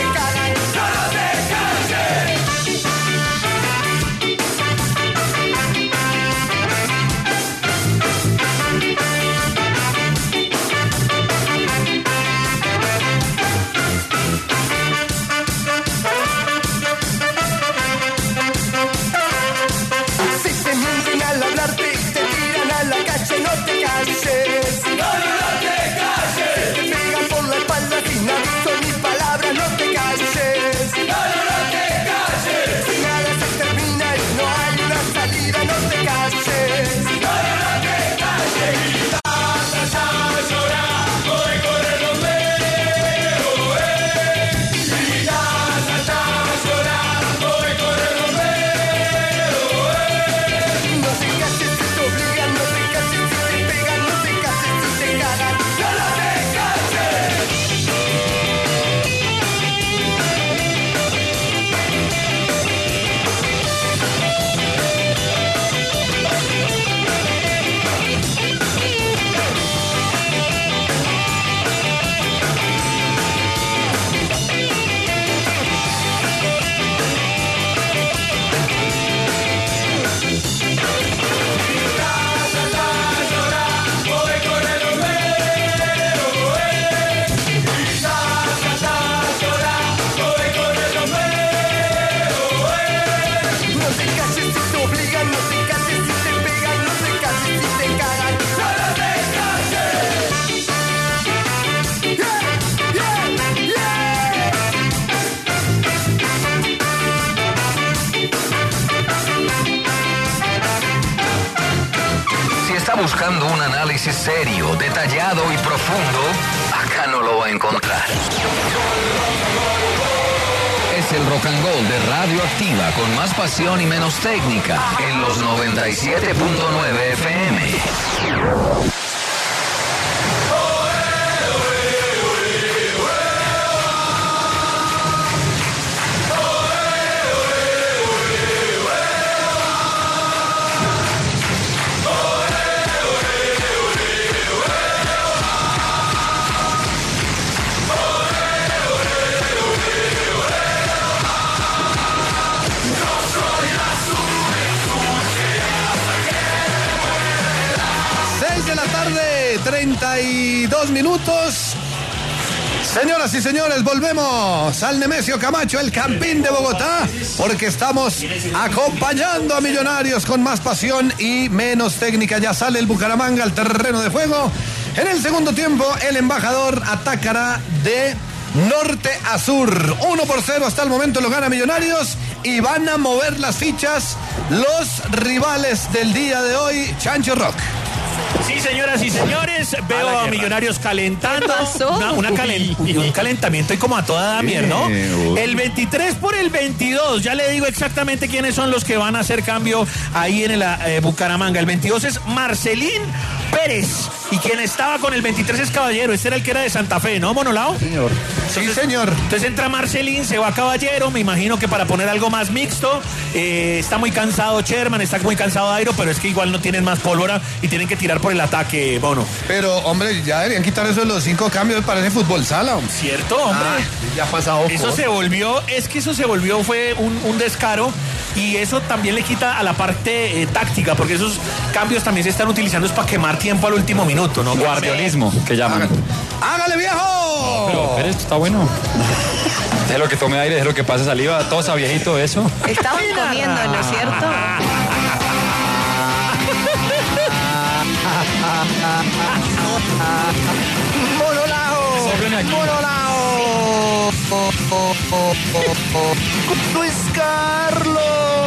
buscando un análisis serio, detallado y profundo, acá no lo va a encontrar. Es el Rock and Roll de Radio Activa, con más pasión y menos técnica, en los 97.9 FM. 32 minutos. Señoras y señores, volvemos al Nemesio Camacho, el Campín de Bogotá, porque estamos acompañando a Millonarios con más pasión y menos técnica. Ya sale el Bucaramanga al terreno de juego. En el segundo tiempo, el embajador atacará de norte a sur. 1-0 hasta el momento lo gana Millonarios y van a mover las fichas los rivales del día de hoy. Chancho Rock. Sí, señoras y señores, veo a Millonarios calentando. Un calentamiento y como a toda Damier, ¿no? El 23 por el 22, ya le digo exactamente quiénes son los que van a hacer cambio ahí en el Bucaramanga. El 22 es Marcelín Pérez y quien estaba con el 23 es Caballero. Este era el que era de Santa Fe, ¿no, Monolao? Señor. Entonces, sí, señor. Entonces entra Marcelín, se va Caballero, me imagino que para poner algo más mixto. Está muy cansado Sherman, está muy cansado Dairo, pero es que igual no tienen más pólvora y tienen que tirar por el ataque, Bono. Pero, hombre, ya deberían quitar eso de los 5 cambios, parece fútbol sala. ¿Cierto, hombre? Ya ha pasado. Eso se volvió, fue un descaro y eso también le quita a la parte táctica, porque esos cambios también se están utilizando es para quemar tiempo al último minuto, ¿no? Guardiolismo, que llaman. ¡Hágale, viejo! Pero esto está bueno. Déjelo que tome aire, déjelo que pase saliva, tosa viejito eso. Estaban comiendo, ¿no es cierto? Monolao. Luis Carlos.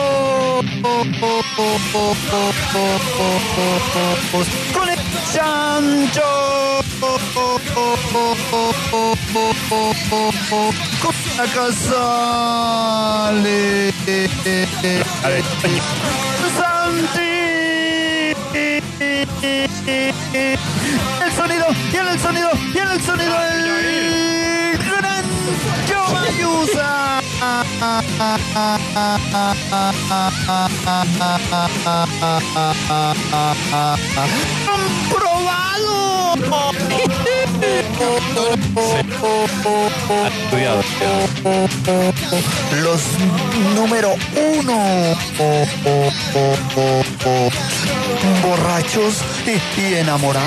Con el Chancho. Con la Casale. Santi. El sonido, tiene el sonido, el gran Mayusa. ¡Comprobado! Los número 1 borrachos y enamorados.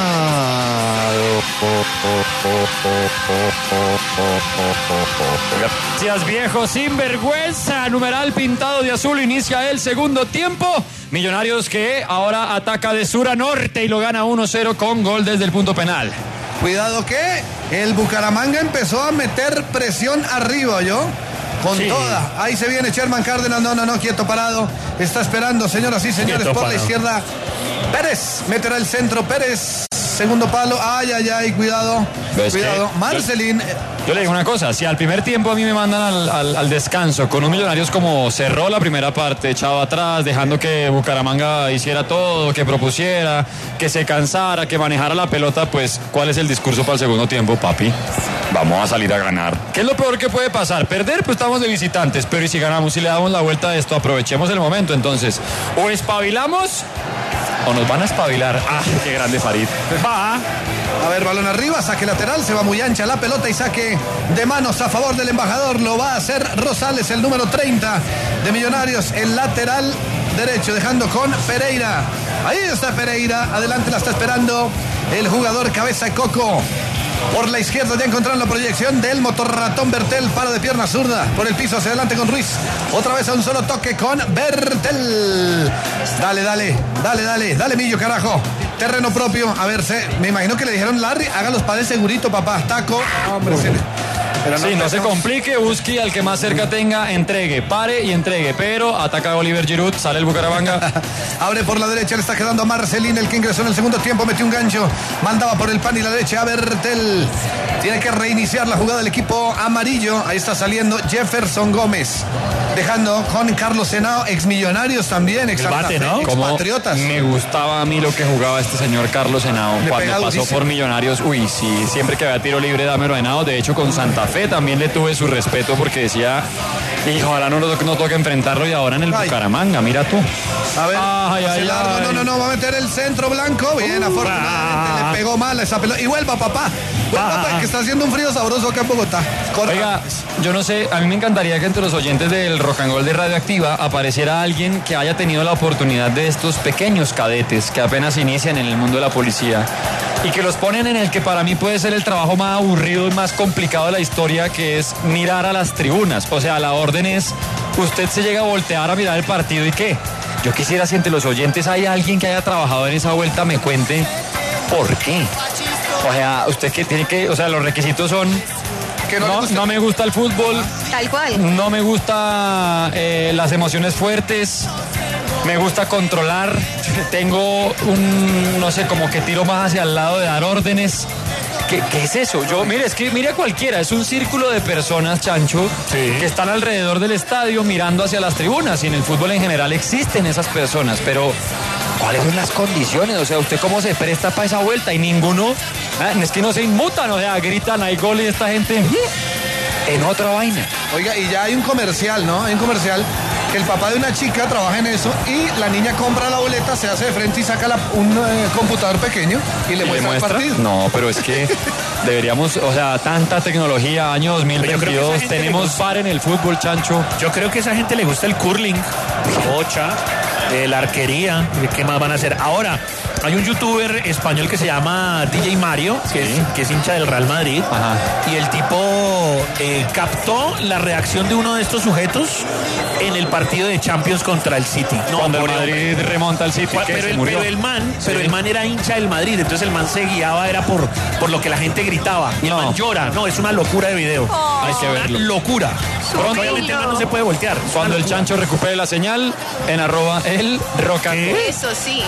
Gracias, viejo sinvergüenza. Numeral pintado de azul, inicia el segundo tiempo. Millonarios que ahora ataca de sur a norte y lo gana 1-0 con gol desde el punto penal. Cuidado que el Bucaramanga empezó a meter presión arriba, ¿yo? Con toda. Ahí se viene Sherman Cárdenas. No, quieto parado. Está esperando, señoras y señores, quieto por parado. La izquierda. Pérez meterá el centro. Pérez, segundo palo. Ay, cuidado. Cuidado. Marcelín. Yo le digo una cosa, si al primer tiempo a mí me mandan al descanso con un Millonarios como cerró la primera parte, echado atrás, dejando que Bucaramanga hiciera todo, que propusiera, que se cansara, que manejara la pelota, pues ¿cuál es el discurso para el segundo tiempo, papi? Vamos a salir a ganar. ¿Qué es lo peor que puede pasar? Perder, pues estamos de visitantes, pero ¿y si ganamos, si le damos la vuelta a esto? Aprovechemos el momento, entonces, o espabilamos o nos van a espabilar. ¡Ah, qué grande Farid! Va. A ver, balón arriba, saque lateral, se va muy ancha la pelota y saque de manos a favor del embajador. Lo va a hacer Rosales, el número 30 de Millonarios, el lateral derecho, dejando con Pereira. Ahí está Pereira, adelante la está esperando el jugador cabeza de coco. Por la izquierda ya encontraron la proyección del motorratón Bertel, paro de pierna zurda, por el piso hacia adelante con Ruiz, otra vez a un solo toque con Bertel. Dale Millo, carajo, terreno propio, a ver, me imagino que le dijeron Larry, haga los padres segurito, papá, taco, hombre, Sí, no se complique, busque al que más cerca tenga, entregue, pare y entregue, pero ataca a Oliver Giroud, sale el Bucaramanga. Abre por la derecha, le está quedando a Marcelín, el que ingresó en el segundo tiempo, metió un gancho, mandaba por el pan y la derecha a Bertel. Tiene que reiniciar la jugada del equipo amarillo. Ahí está saliendo Jefferson Gómez, dejando con Carlos Henao, exmillonarios también, expatriotas. Me gustaba a mí lo que jugaba este señor Carlos Henao cuando pasó por Millonarios. Uy, sí, siempre que había tiro libre, dámelo Henao. De hecho, con Santa Fe también le tuve su respeto porque decía, hijo, ojalá no toque enfrentarlo, y ahora en el Bucaramanga, mira tú. A ver, no, va a meter el centro blanco. Bien, afortunadamente le pegó mal esa pelota. Y vuelva, papá, que está haciendo un frío sabroso acá en Bogotá. Oiga, yo no sé, a mí me encantaría que entre los oyentes del Rock and Roll de Radioactiva apareciera alguien que haya tenido la oportunidad de estos pequeños cadetes que apenas inician en el mundo de la policía y que los ponen en el que para mí puede ser el trabajo más aburrido y más complicado de la historia, que es mirar a las tribunas. O sea, la orden es, usted se llega a voltear a mirar el partido y ¿qué? Yo quisiera, si entre los oyentes hay alguien que haya trabajado en esa vuelta, me cuente por qué. O sea, usted que tiene que, o sea, los requisitos son que no me gusta el fútbol. Tal cual. No me gusta las emociones fuertes. Me gusta controlar. Tengo no sé, como que tiro más hacia el lado de dar órdenes. ¿Qué es eso? Mire a cualquiera, es un círculo de personas, Chancho, que están alrededor del estadio mirando hacia las tribunas, y en el fútbol en general existen esas personas, pero ¿cuáles son las condiciones? O sea, ¿usted cómo se presta para esa vuelta? Y ninguno, es que no se inmutan, o sea, gritan, hay gol y esta gente en otra vaina. Oiga, y ya hay un comercial, ¿no? Hay un comercial que el papá de una chica trabaja en eso y la niña compra la boleta, se hace de frente y saca un computador pequeño y le muestra el partido. No, pero es que deberíamos, o sea, tanta tecnología, año 2022, tenemos VAR en el fútbol, Chancho. Yo creo que a esa gente le gusta el curling, la bocha, la arquería, ¿qué más van a hacer? Ahora, hay un youtuber español que se llama DJ Mario, que es hincha del Real Madrid. Ajá. Y el tipo captó la reacción de uno de estos sujetos en el partido de Champions contra el City. Cuando el Madrid remonta al City, pero el man era hincha del Madrid, entonces el man se guiaba, era por lo que la gente gritaba. Y el man llora. No, es una locura de video. Hay que verlo. Una locura. Pronto, obviamente el man no se puede voltear. Cuando el Chancho recupere la señal, en @elRockandRoll. Eso sí.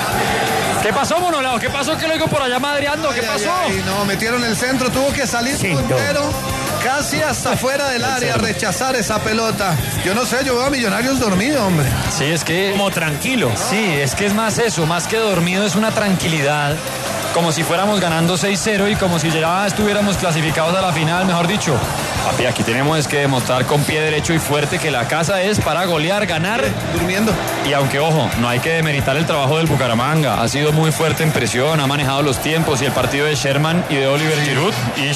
¿Qué pasó, Monolao? ¿Qué pasó? ¿Qué lo digo por allá madreando? ¿Qué pasó? No, metieron el centro, tuvo que salir puntero, casi hasta fuera del área, rechazar esa pelota. Yo no sé, yo veo a Millonarios dormido, hombre. Sí, es que... como tranquilo. Sí, es que es más eso, más que dormido, es una tranquilidad. Como si fuéramos ganando 6-0 y como si ya estuviéramos clasificados a la final, mejor dicho. Papi, aquí tenemos que demostrar con pie derecho y fuerte que la casa es para golear, ganar. Durmiendo. Y aunque, ojo, no hay que demeritar el trabajo del Bucaramanga. Ha sido muy fuerte en presión, ha manejado los tiempos, y el partido de Sherman y de Oliver Giroud.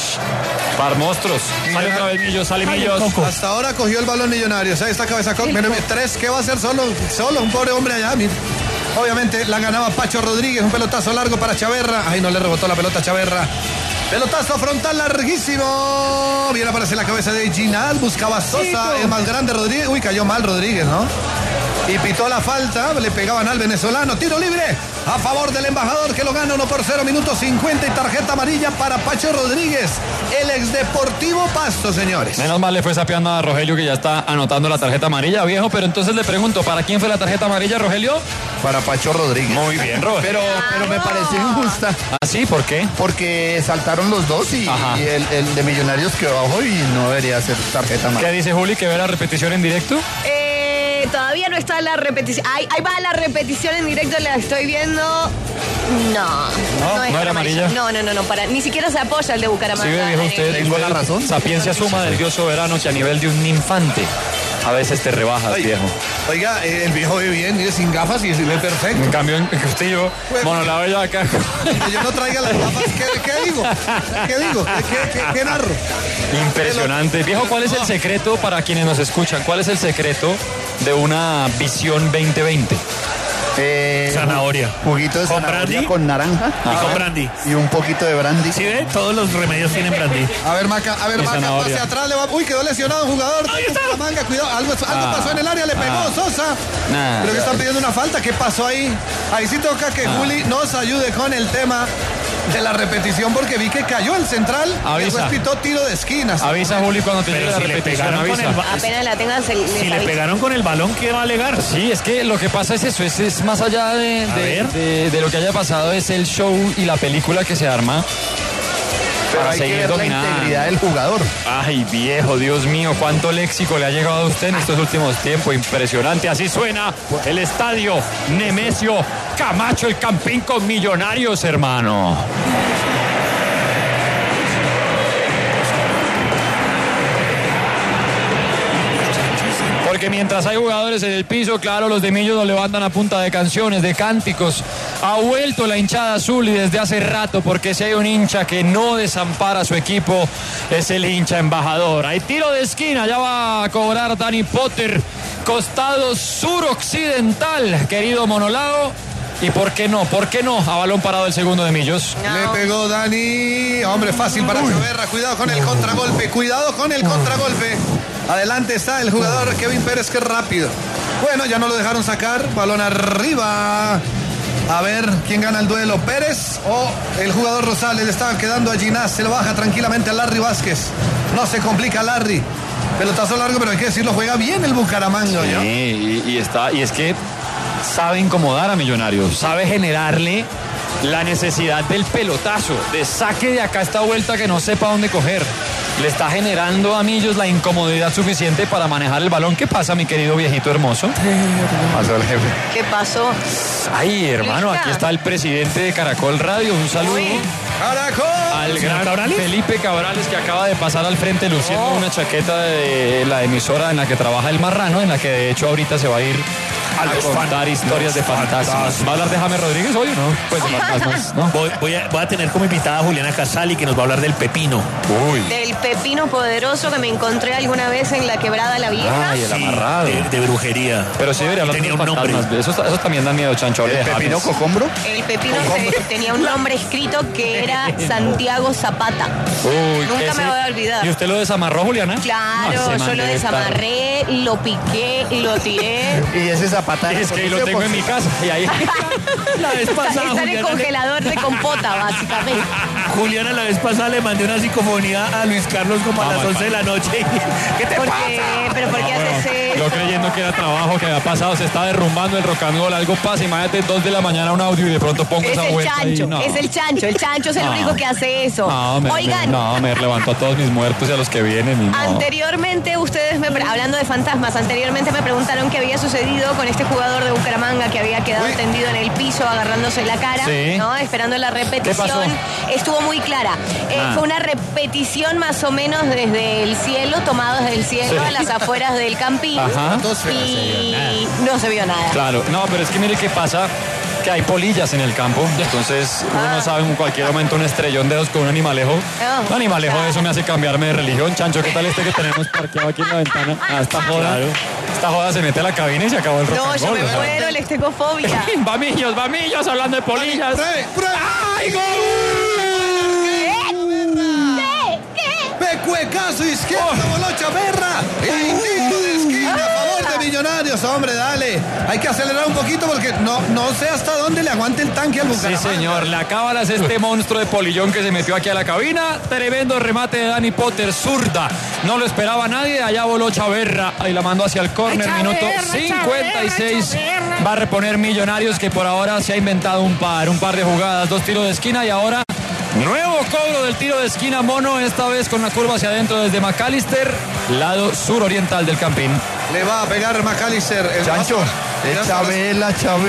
Par monstruos. Sale otra vez Millos, sale Millos. Hasta ahora cogió el balón Millonarios. Ahí está cabeza con 3. ¿Qué va a hacer solo? Un pobre hombre allá, mira. Obviamente la ganaba Pacho Rodríguez, un pelotazo largo para Chaverra. Ay, no le rebotó la pelota a Chaverra. Pelotazo frontal larguísimo. Bien, aparece la cabeza de Ginal, buscaba Sosa, el más grande Rodríguez. Uy, cayó mal Rodríguez, ¿no? Y pitó la falta, le pegaban al venezolano. Tiro libre a favor del embajador, que lo gana 1-0, minuto 50, y tarjeta amarilla para Pacho Rodríguez, el ex Deportivo Pasto, señores. Menos mal le fue sapeando a Rogelio, que ya está anotando la tarjeta amarilla, viejo. Pero entonces le pregunto, ¿para quién fue la tarjeta amarilla, Rogelio? Para Pacho Rodríguez. Muy bien, Rogelio. Pero me pareció injusta. ¿Ah, sí? ¿Por qué? Porque saltaron los dos y el de Millonarios quedó abajo y no debería ser tarjeta amarilla. ¿Qué dice Juli? ¿Que ve la repetición en directo? Todavía no está la repetición. Ahí va la repetición en directo, la estoy viendo. No era amarilla. No, ni siquiera se apoya el de Bucaramanga. Sí, viejo, usted tengo la razón. Sapiencia suma del Dios soberano, que a nivel de un infante a veces te rebajas, viejo. Oiga, el viejo ve bien, mire, sin gafas y se ve perfecto. En cambio, usted y yo, Monolao yo acá. Que yo no traiga las gafas, ¿qué digo? ¿Qué narro? Impresionante. Viejo, ¿cuál es el secreto para quienes nos escuchan? ¿Cuál es el secreto de una visión 2020? Zanahoria. Juguito de zanahoria con naranja. Y con brandy. Y un poquito de brandy. ¿Sí ve? Todos los remedios tienen brandy. A ver, Maca, pase atrás. Uy, quedó lesionado un jugador. Ahí está. La manga, cuidado. Algo pasó en el área, le pegó Sosa. Creo que están pidiendo una falta. ¿Qué pasó ahí? Ahí sí toca que Juli nos ayude con el tema de la repetición porque vi que cayó el central. Avisa. Y después pitó tiro de esquinas. Avisa, Juli, cuando te Pero llegue la si le repetición, pegaron con avisa. Apenas la tengan, Si le pegaron con el balón, ¿qué va a alegar? Sí, es que lo que pasa es eso, es más allá de lo que haya pasado, es el show y la película que se arma Pero para hay que seguir ver la dominando. integridad del jugador. Ay, viejo, Dios mío, cuánto léxico le ha llegado a usted en estos últimos tiempos. Impresionante, así suena el estadio Nemesio Camacho, el Campín con Millonarios, hermano. Porque mientras hay jugadores en el piso, claro, los de Millos lo levantan a punta de canciones, de cánticos. Ha vuelto la hinchada azul y desde hace rato, porque si hay un hincha que no desampara a su equipo, es el hincha embajador. Hay tiro de esquina, ya va a cobrar Dani Potter, costado suroccidental, querido Monolao. ¿Y por qué no? ¿Por qué no? A balón parado el segundo de Millos. Le pegó Dani. Hombre, fácil para Chaverra. Cuidado con el contragolpe. Cuidado con el contragolpe. Adelante está el jugador Kevin Pérez, que rápido. Bueno, ya no lo dejaron sacar. Balón arriba. A ver quién gana el duelo, Pérez o el jugador Rosales. Le estaban quedando a Ginás. Se lo baja tranquilamente a Larry Vázquez. No se complica Larry. Pelotazo largo, pero hay que decirlo, juega bien el Bucaramanga. ¿Ya? Sí, y es que sabe incomodar a Millonarios, sabe generarle la necesidad del pelotazo, de saque de acá esta vuelta que no sepa dónde coger. Le está generando a Millos la incomodidad suficiente para manejar el balón. ¿Qué pasa, mi querido viejito hermoso? Pasó el jefe. ¿Qué pasó? Ay, hermano, aquí está el presidente de Caracol Radio. Un saludo Caracol. al gran Felipe Cabrales, que acaba de pasar al frente luciendo una chaqueta de la emisora en la que trabaja el Marrano, en la que de hecho ahorita se va a ir a contar historias de fantasmas. ¿Va a hablar de James Rodríguez hoy o no? Pues de fantasmas, ¿no? Voy a tener como invitada a Juliana Casali, que nos va a hablar del pepino. Uy. Del pepino poderoso que me encontré alguna vez en la Quebrada La Vieja. Ay, el amarrado. De brujería. Pero sí debería hablar de Tenía los un nombre. fantasmas. Eso también da miedo, Chancho. ¿El pepino cocombro? El pepino tenía un nombre escrito que era Santiago Zapata. Uy, Nunca me voy a olvidar. ¿Y usted lo desamarró, Juliana? Claro, No, ese man yo lo debe estar- desamarré, lo piqué, lo tiré. Y ese zapata. Es que lo tengo en mi casa. Y ahí. La vez pasada, Está en el Juliana, congelador de compota, básicamente. Juliana, la vez pasada le mandé una psicofonía a Luis Carlos como a las 11 de la noche. ¿Qué te ¿Por pasa? qué? ¿Pero por qué haces eso? Yo creyendo que era trabajo, que había pasado, se está derrumbando el rock and roll, algo pasa, imagínate 2 de la mañana un audio y de pronto pongo Es esa el vuelta chancho, y no. es el chancho es el No. único que hace eso. Oigan, me levantó a todos mis muertos y a los que vienen y no. anteriormente ustedes hablando de fantasmas, anteriormente me preguntaron qué había sucedido con este jugador de Bucaramanga que había quedado tendido en el piso agarrándose la cara, Sí. ¿no? Esperando la repetición. pasó? Estuvo muy clara. Fue una repetición más o menos desde el cielo, tomado desde el cielo Sí. a las afueras del campín. Ajá. Y no se vio nada. Claro, no, pero es que mire qué pasa, que hay polillas en el campo, entonces uno no sabe en cualquier momento un estrellón de dedos con un animalejo. Ah, Un animalejo claro. de eso me hace cambiarme de religión. Chancho, ¿qué tal este que tenemos parqueado aquí en la ventana? Esta joda. Claro. Esta joda se mete a la cabina y se acabó el rock No, and yo roll, me o sea. muero, la estecofobia. Vamillos, hablando de polillas. ¡Ay, gol! Pecuecazo izquierdo, voló Chaverra. El tiro de esquina a favor de Millonarios. Hombre, dale. Hay que acelerar un poquito porque no sé hasta dónde le aguante el tanque al Sí, Bucaramanga. señor, la cábala es este monstruo de polillón que se metió aquí a la cabina. Tremendo remate de Dani Potter, zurda. No lo esperaba nadie, allá voló Chaverra. Ahí la mandó hacia el córner, minuto 56. Va a reponer Millonarios, que por ahora se ha inventado un par de jugadas, 2 tiros de esquina y ahora nuevo cobro del tiro de esquina, Mono, esta vez con la curva hacia adentro desde McAllister, lado suroriental del Campín. Le va a pegar McAllister. El Chancho. Chabela.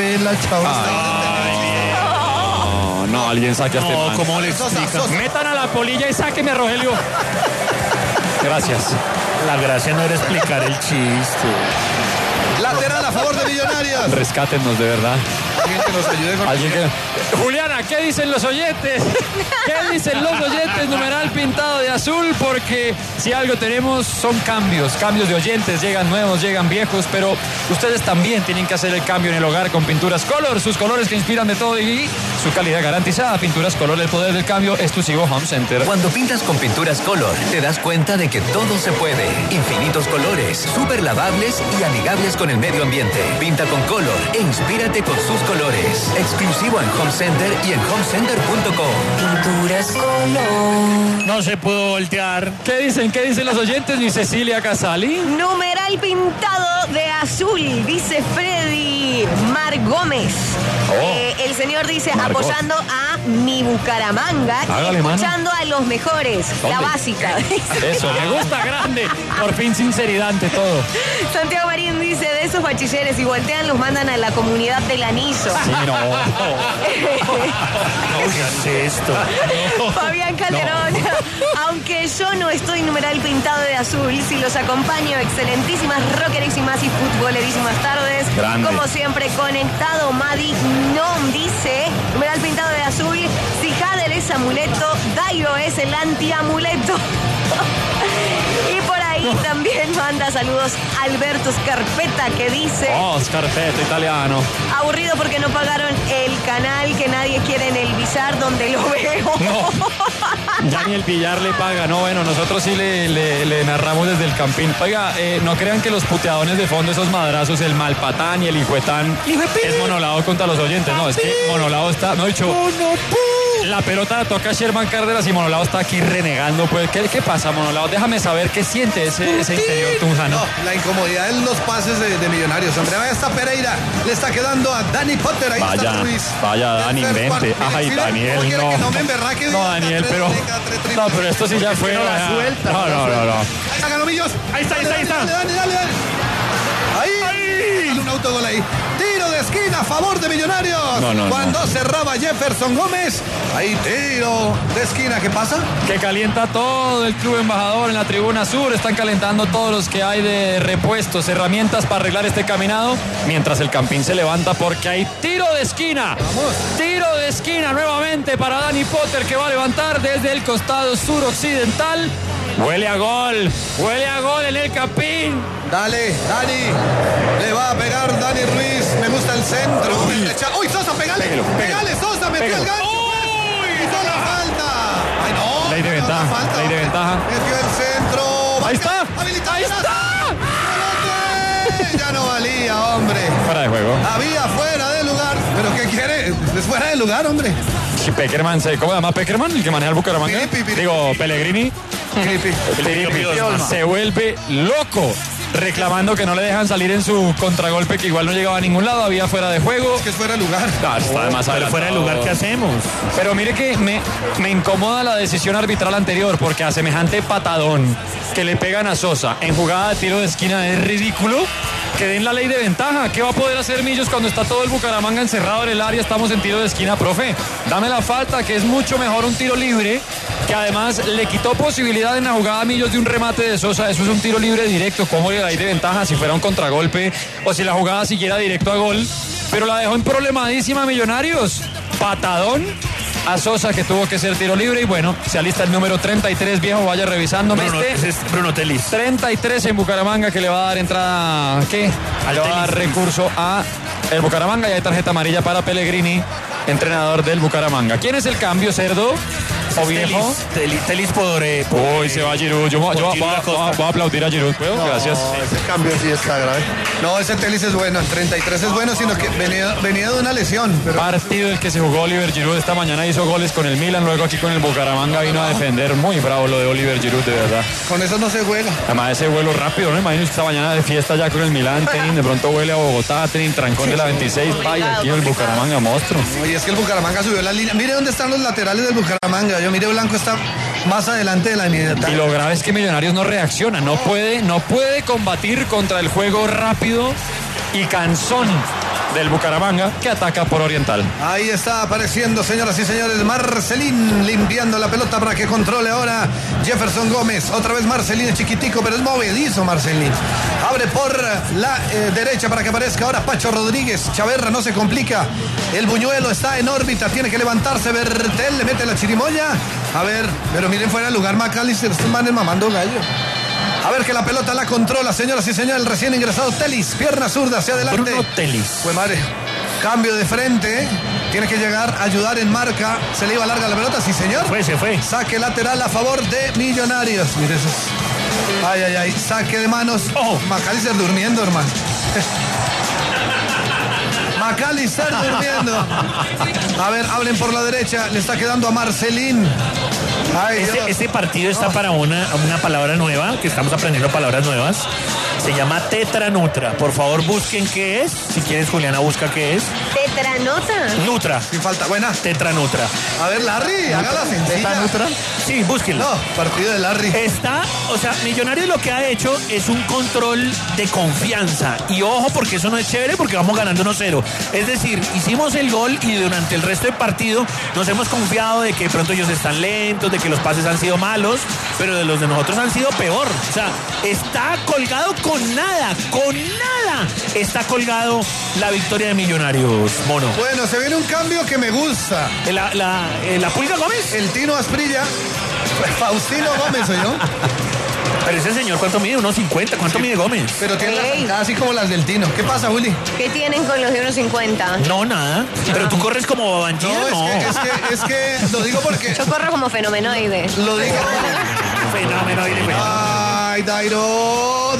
No, alguien saque a este man. ¿Cómo le explica? Metan a la polilla y sáqueme a Rogelio. Gracias. La gracia no era explicar el chiste. Lateral a favor de Millonarios. Rescátenos, de verdad. Alguien que nos ayude con ¿Alguien que... Juliana, ¿qué dicen los oyentes? ¿Qué dicen los oyentes? Numeral pintado de azul, porque si algo tenemos son cambios de oyentes, llegan nuevos, llegan viejos, pero ustedes también tienen que hacer el cambio en el hogar con Pinturas Color, sus colores que inspiran de todo y su calidad garantizada. Pinturas Color, el poder del cambio, exclusivo Home Center. Cuando pintas con Pinturas Color, te das cuenta de que todo se puede. Infinitos colores, súper lavables y amigables con el medio ambiente. Pinta con Color e inspírate con sus colores. Exclusivo en Home Center y en homecenter.com. Pinturas Color. No se pudo voltear. ¿Qué dicen los oyentes, mi Cecilia Casali? Numeral pintado de azul, dice Freddy Mar Gómez. El señor dice, Margot. apoyando a mi Bucaramanga Hágale, y escuchando a los mejores. La ¿Dónde? básica. Eso, me gusta grande. Por fin sinceridad ante todo. Santiago Marín dice, de esos bachilleres, si voltean los mandan a la comunidad del anillo. Sí, no. ¿Qué es esto? Fabián Calderón, aunque yo no estoy numeral pintado de azul, si los acompaño, excelentísimas rockerísimas y futbolerísimas tardes. Grande. Como siempre, conectado. Madi Nom dice, numeral pintado de azul, si Jadel es amuleto, Dairo es el antiamuleto. Y por ahí también manda saludos Alberto Scarpetta, que dice, Scarpetta, italiano. aburrido porque no pagaron el canal que nadie quiere en el billar donde lo veo. No, ya ni el billar le paga. No, bueno, nosotros sí le narramos desde el campín. Oiga, no crean que los puteadones de fondo, esos madrazos, el malpatán y el hijuetán, es Monolao contra los oyentes. No, es que Monolao está, no he dicho... La pelota la toca Sherman Cárdenas y Monolao está aquí renegando. Pues, ¿qué pasa, Monolao? Déjame saber qué siente ese interior tunjano. No, la incomodidad en los pases de Millonarios. Hombre, vaya está Pereira. Le está quedando a Dani Potter. Ahí está Ruiz. Vaya, Dani, vente. Ay, Daniel, no. Que no me emberraque. No, Daniel, pero... No, pero esto sí ya fue... No la suelta. No. Ahí está Ganomillos. Ahí está. Dale. Ahí. Un autogol ahí. Tiro de esquina a favor de Millonarios. No. Cuando cerraba Jefferson Gómez. Ahí tiro de esquina. ¿Qué pasa? Que calienta todo el club embajador en la tribuna sur. Están calentando todos los que hay de repuestos, herramientas para arreglar este caminado. Mientras el campín se levanta porque hay tiro de esquina. Vamos. Tiro de esquina nuevamente para Dani Potter, que va a levantar desde el costado suroccidental. Huele a gol en el campín. Dale, Dani. Le va a pegar Dani Ruiz. Me gusta el centro. Uy, Sosa, pegale. Pegale, Sosa, metió el gancho. Hizo la falta. Ay, no. Ley de ventaja. Falta, Ley de ventaja. Metió el centro. Ahí está. Habilitado. Ahí está. Ya no valía, hombre. Fuera de juego. Había fuera de lugar. ¿Pero qué quiere? Es fuera de lugar, hombre. Peckerman, ¿cómo se llama Peckerman? El que maneja el Bucaramanga. Piripi. Digo, Pellegrini. Piripi. Se vuelve loco, reclamando que no le dejan salir en su contragolpe, que igual no llegaba a ningún lado, había fuera de juego. Es que es fuera de lugar. Está más Pero fuera del lugar, ¿qué hacemos? Pero mire que me incomoda la decisión arbitral anterior, porque a semejante patadón que le pegan a Sosa en jugada de tiro de esquina es ridículo que den la ley de ventaja. ¿Qué va a poder hacer Millos cuando está todo el Bucaramanga encerrado en el área? Estamos en tiro de esquina, profe. Dame la falta, que es mucho mejor un tiro libre, que además le quitó posibilidad en la jugada a Millos de un remate de Sosa. Eso es un tiro libre directo. ¿Cómo le da ley de ventaja si fuera un contragolpe o si la jugada siguiera directo a gol? Pero la dejó en problemadísima Millonarios. Patadón a Sosa, que tuvo que ser tiro libre. Y bueno, se alista el número 33, viejo, vaya revisándome. Ese es Bruno Telis. 33 en Bucaramanga, que le va a dar entrada, ¿qué? Le va a dar recurso a el Bucaramanga, y hay tarjeta amarilla para Pellegrini, entrenador del Bucaramanga. ¿Quién es el cambio, Cerdo o viejo? Telis por Uy, se va Giroud. Yo voy a aplaudir a Giroud. ¿Puedo? Gracias. Ese cambio sí está grave. No, ese Telis es bueno. El 33 es bueno, sino que venía de una lesión. Pero... Partido el que se jugó Oliver Giroud esta mañana, hizo goles con el Milan, luego aquí con el Bucaramanga vino a defender. Muy bravo lo de Oliver Giroud, de verdad. Con eso no se juega. Además ese vuelo rápido, ¿no? Imagínate esta mañana de fiesta ya con el Milan, Tenin, de pronto huele a Bogotá, Tenin, trancón de la 26, vaya, aquí el Bucaramanga, monstruo. Oye, es que el Bucaramanga subió la línea. Mire dónde están los laterales del Bucaramanga. Yo mire, Blanco está más adelante de la inmediata. Y lo grave es que Millonarios no reacciona, no puede combatir contra el juego rápido y cansón del Bucaramanga, que ataca por Oriental. Ahí está apareciendo, señoras y señores, Marcelín limpiando la pelota para que controle ahora Jefferson Gómez. Otra vez Marcelín, es chiquitico, pero es movedizo Marcelín. Abre por la derecha para que aparezca ahora Pacho Rodríguez. Chaverra no se complica. El buñuelo está en órbita, tiene que levantarse. Bertel le mete la chirimoya. A ver, pero miren fuera del lugar, McAllister, estos manes mamando gallo. A ver que la pelota la controla, señoras y señores, el recién ingresado Telis, pierna zurda hacia adelante. Bruno Telis. Pues madre, cambio de frente, tiene que llegar a ayudar en marca, se le iba larga la pelota, sí señor. Se fue. Saque lateral a favor de Millonarios. Mire eso. Ay, saque de manos. Oh, McAllister durmiendo, hermano. McAllister durmiendo. A ver, hablen por la derecha. Le está quedando a Marcelín. Ay, este partido está para una palabra nueva, que estamos aprendiendo palabras nuevas. Se llama Tetranutra. Por favor, busquen qué es. Si quieres, Juliana, busca qué es. ¿Tetranota? Nutra. Sin falta. Buena. Tetranutra. A ver, Larry, hágala sencilla. ¿Tetranutra? Sí, búsquenlo. No, partido de Larry. Millonarios lo que ha hecho es un control de confianza. Y ojo, porque eso no es chévere, porque vamos ganando 1-0. Es decir, hicimos el gol y durante el resto del partido nos hemos confiado de que de pronto ellos están lentos, de que los pases han sido malos, pero de los de nosotros han sido peor. O sea, está colgado con nada. Está colgado la victoria de Millonarios, Mono. Bueno, se viene un cambio que me gusta. ¿La Pulga Gómez? El Tino Asprilla. Faustino Gómez soy yo. Pero ese señor, ¿cuánto mide? 1.50. ¿Cuánto mide Gómez? Pero tiene las zancadas así como las del Tino. ¿Qué pasa, Juli? ¿Qué tienen con los de 1.50? No, nada. Pero tú corres como bandida, no. Es que lo digo porque... Yo corro como fenomenoide. Lo digo. Fenomenoide. Ay, Dairo.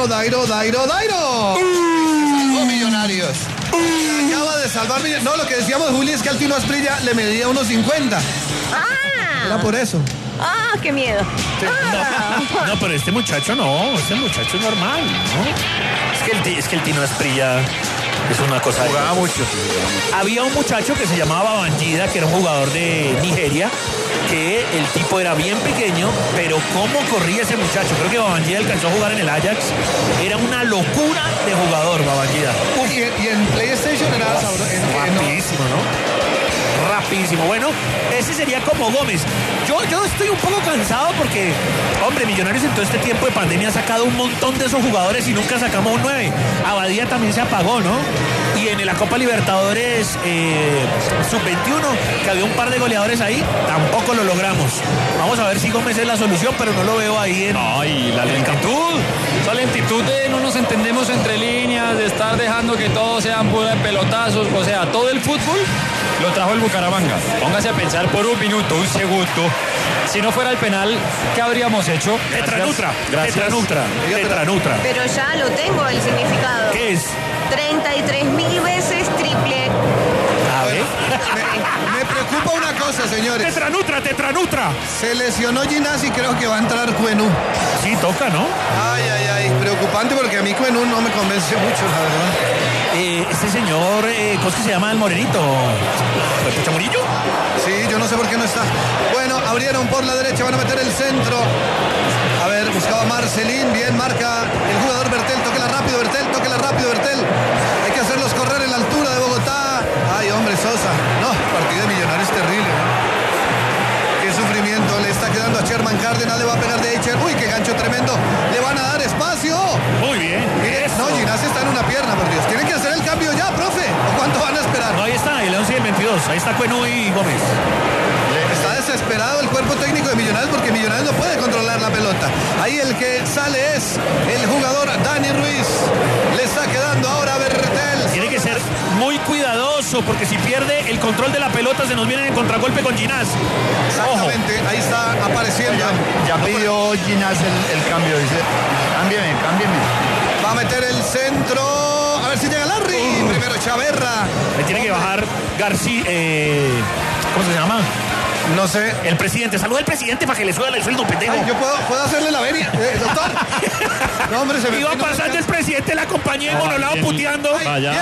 Salvó Millonarios. Acaba de salvar Millonarios. No, lo que decíamos, Juli, es que al Tino Asprilla le medía 1.50. Era por eso. ¡Ah, qué miedo! No, pero este muchacho no. Este muchacho es normal, ¿no? Es que el Tino Asprilla es una cosa... Jugaba mucho. Había un muchacho que se llamaba Babangida, que era un jugador de Nigeria, que el tipo era bien pequeño, pero cómo corría ese muchacho. Creo que Babangida alcanzó a jugar en el Ajax. Era una locura de jugador, Babangida. Y en PlayStation era rapidísimo, ¿no? Rapidísimo. Bueno, ese sería como Gómez. Yo estoy un poco cansado porque, hombre, Millonarios en todo este tiempo de pandemia ha sacado un montón de esos jugadores y nunca sacamos un 9. Abadía también se apagó, ¿no? Y en la Copa Libertadores Sub-21, que había un par de goleadores ahí, tampoco lo logramos. Vamos a ver si Gómez es la solución, pero no lo veo ahí en... No, y la lentitud. Esa lentitud de no nos entendemos entre líneas, de estar dejando que todo sean puros pelotazos. O sea, todo el fútbol lo trajo el Bucaramanga. Póngase a pensar por un minuto, un segundo. Si no fuera el penal, ¿qué habríamos hecho? Tetranutra. Pero ya lo tengo el significado. ¿Qué es? 33.000 veces triple. A ver. Me preocupa una cosa, señores. Tetranutra. Se lesionó Ginás y creo que va a entrar Cuenú. Sí, toca, ¿no? Ay. Preocupante porque a mí Cuenú no me convence mucho, la verdad. Este señor, ¿cómo es que se llama el morenito? ¿Pucha Murillo? Sí, yo no sé por qué no está. Bueno, abrieron por la derecha, van a meter el centro. A ver, buscaba Marcelín, bien, marca el jugador Bertel, tóquela rápido, Bertel. Hay que hacerlos correr en la altura de Bogotá. Ay, hombre, Sosa. No, partido de Millonarios terrible, ¿no? Qué sufrimiento, le está quedando a Sherman Cárdenas, le va a pegar de Eicher. Uy, qué gancho tremendo. Le van a dar espacio. Muy bien. Mire, no, Ginás está en una pierna, por Dios. Tienen que hacer el cambio ya, profe. ¿O cuánto van a esperar? No, ahí está, el 11 y el 22. Ahí está Cuenú y Gómez. Está desesperado el cuerpo técnico de Millonarios porque Millonarios no puede controlar la pelota. Ahí el que sale es el jugador Dani Ruiz. Le está quedando ahora Bertel. Tiene que ser muy cuidadoso porque si pierde el control de la pelota se nos viene en contragolpe con Ginás. Exactamente, ahí está apareciendo. Ya pidió Ginás el cambio, dice. Cámbieme. Va a meter el centro. A ver si llega Larry. Primero Chaverra. Le tiene que bajar García. ¿Cómo se llama? No sé. El presidente. Saluda al presidente para que le suba el sueldo, pendejo. Ay, yo puedo hacerle la venia, doctor. No, hombre, se me iba pasando el presidente, la acompañé en monolado puteando.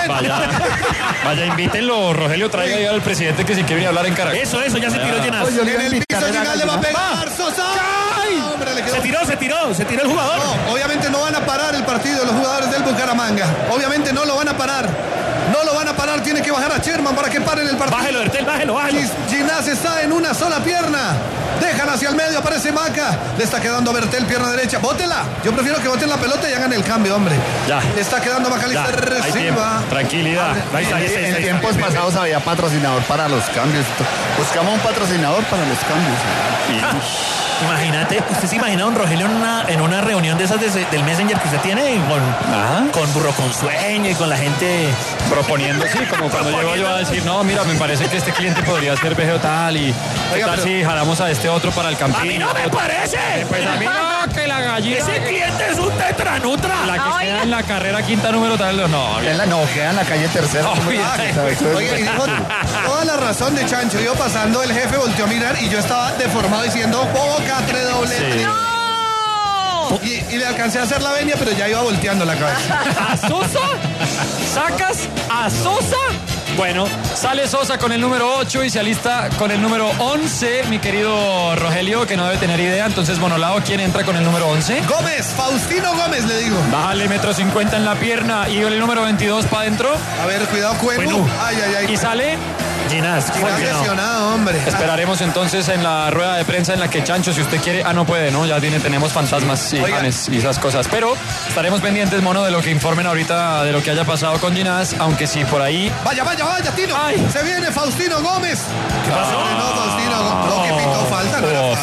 Vaya, invítenlo, Rogelio, traiga ahí al presidente que si quiere hablar en Caracas. Eso, ya se tiró Ginás. En el piso Ginás le va a pegar, Sosa. Hombre, le quedó. Se tiró el jugador. No, obviamente no van a parar el partido los jugadores del Bucaramanga. Obviamente no lo van a parar. Tiene que bajar a Sherman para que paren el partido. Bájelo, Bertel, bájelo. Ginás está en una sola pierna. Dejan hacia el medio, aparece Maca. Le está quedando a Bertel, pierna derecha. Bótela. Yo prefiero que boten la pelota y hagan el cambio, hombre. Ya. Le está quedando McAllister Silva. Tranquilidad. En tiempos pasados había patrocinador para los cambios. Buscamos un patrocinador para los cambios. Imagínate, ¿usted se imagina a don Rogelio en una reunión de esas del Messenger que usted tiene con Burro con Sueño y con la gente proponiendo, sí, como cuando llego yo a decir, no, mira, me parece que este cliente podría ser vegetal y ¿qué tal si jalamos a este otro para el campín? ¡A mí no me parece! Pues a mí no, que la gallina... Ese cliente es un tetranutra. La que queda en la carrera quinta número tal, no. Queda en la calle tercera. Oye, y dijo toda la razón de Chancho. Yo pasando, el jefe volteó a mirar y yo estaba deformado diciendo Boca, 3 doblete. Sí. Y le alcancé a hacer la venia, pero ya iba volteando la cabeza. ¿A Sosa? ¿Sacas a Sosa? Bueno, sale Sosa con el número 8 y se alista con el número 11, mi querido Rogelio, que no debe tener idea. Entonces, Monolao, ¿quién entra con el número 11? Gómez, Faustino Gómez, le digo. Bájale 1.50 m en la pierna y el número 22 para adentro. A ver, cuidado, Cuenu. Ay. Y sale... Ginás, lesionado, hombre. Esperaremos entonces en la rueda de prensa en la que Chancho, si usted quiere, no puede, ¿no? Ya tenemos fantasmas y janes y esas cosas. Pero estaremos pendientes, Mono, de lo que informen ahorita de lo que haya pasado con Ginás, aunque sí por ahí. Vaya, Tino. Ay. Se viene Faustino Gómez. ¿Qué pasó? No, Faustino Gómez. No, que pitó falta.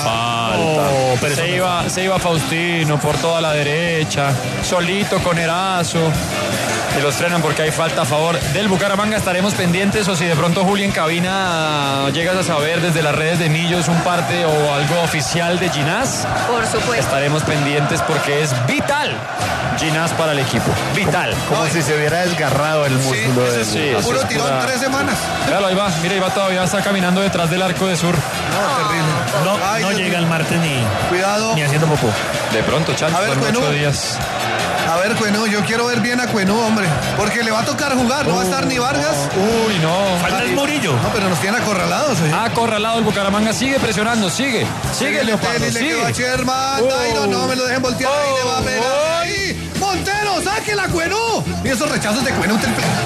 Pero se iba Faustino por toda la derecha, solito con Erazo. Y los frenan porque hay falta a favor del Bucaramanga. Estaremos pendientes, o si de pronto Juli en cabina llegas a saber desde las redes de Millos un parte o algo oficial de Ginás. Por supuesto. Estaremos pendientes porque es vital Ginás para el equipo. Vital. Como si se hubiera desgarrado el músculo. Puro tirón, 3 semanas. Míralo, ahí va. Mira, ahí va todavía, está caminando detrás del arco de Sur. No, terrible. No llega el martes ni haciendo popó. De pronto, Chancho, a ver, son 8 días. A ver, Cuenú, yo quiero ver bien a Cuenú, hombre. Porque le va a tocar jugar, no va a estar ni Vargas. Uy, no. Falta el Murillo. No, pero nos tienen acorralados. Acorralado el Bucaramanga, sigue presionando, sigue Leopardo, le quedó a Sherman, Dairo, no me lo dejen voltear, ahí le va a pegar. ¡Ahí! ¡Montero, sáquela, Cuenú! Y esos rechazos de Cuenú.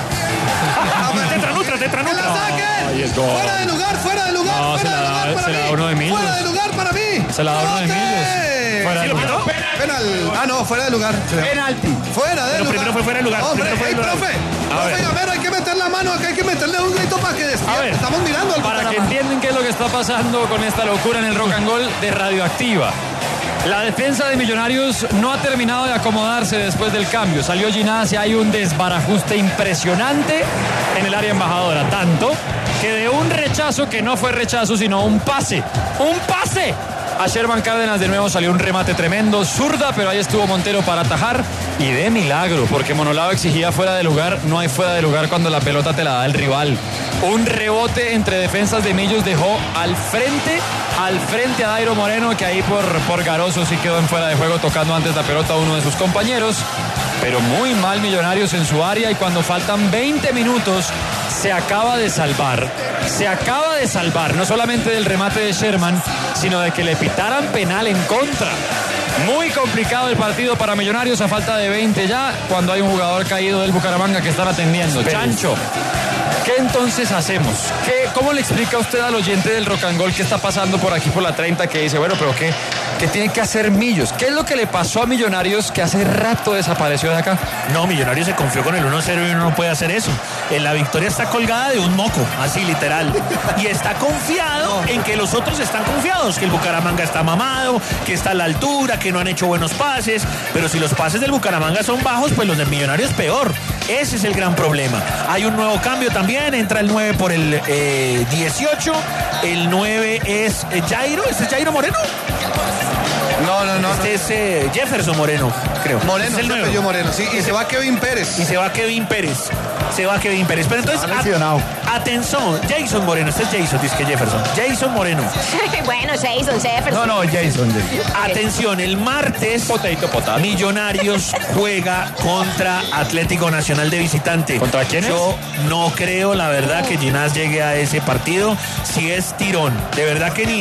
Tetranutra. ¡Que la saquen! ¡Fuera de lugar, fuera de lugar! No, ¡Fuera de lugar para mí! ¡Fuera de lugar para mí! Se la da uno de Millos. ¿Sí lo pitó? Penal. No, fuera de lugar. Penalti. Fuera de lugar. Primero fue fuera de lugar. Hombre, profe Gamero, hay que meter la mano acá, hay que meterle un grito para que despierte. A ver, estamos mirando al para que entiendan qué es lo que está pasando con esta locura en el Rock and Roll de Radioactiva. La defensa de Millonarios no ha terminado de acomodarse después del cambio. Salió Ginás y hay un desbarajuste impresionante en el área embajadora. Tanto que de un rechazo que no fue rechazo, sino un pase. ¡Un pase! A Sherman Cárdenas de nuevo salió un remate tremendo, zurda, pero ahí estuvo Montero para atajar. Y de milagro, porque Monolao exigía fuera de lugar. No hay fuera de lugar cuando la pelota te la da el rival. Un rebote entre defensas de Millos dejó al frente a Dairo Moreno, que ahí por Garoso sí quedó en fuera de juego, tocando antes la pelota a uno de sus compañeros. Pero muy mal Millonarios en su área, y cuando faltan 20 minutos se acaba de salvar, no solamente del remate de Sherman, sino de que le pitaran penal en contra. Muy complicado el partido para Millonarios a falta de 20 ya, cuando hay un jugador caído del Bucaramanga que están atendiendo. Chancho, ¿qué entonces hacemos? ¿Cómo le explica usted al oyente del Rock and Roll que está pasando por aquí por la 30, que dice, bueno, pero ¿qué tiene que hacer Millos? ¿Qué es lo que le pasó a Millonarios que hace rato desapareció de acá? No, Millonarios se confió con el 1-0 y uno no puede hacer eso. La victoria está colgada de un moco, así literal. Y está confiado en que los otros están confiados, que el Bucaramanga está mamado, que está a la altura, que no han hecho buenos pases. Pero si los pases del Bucaramanga son bajos, pues los del Millonarios peor. Ese es el gran problema. Hay un nuevo cambio también, entra el 9 por el 18. El 9 es Jairo, ¿este es Jairo Moreno? No. Este es Jefferson Moreno, creo. Moreno, es el 9. Moreno, sí. Y se va Kevin Pérez. Pero entonces, atención, Jason Moreno, este es Jason, dice que Jefferson. Jason Moreno. Bueno, Jefferson. No, Jason. Atención, el martes Millonarios juega contra Atlético Nacional de visitante. ¿Contra quién es? Yo no creo, la verdad, que Ginás llegue a ese partido si es tirón. De verdad que ni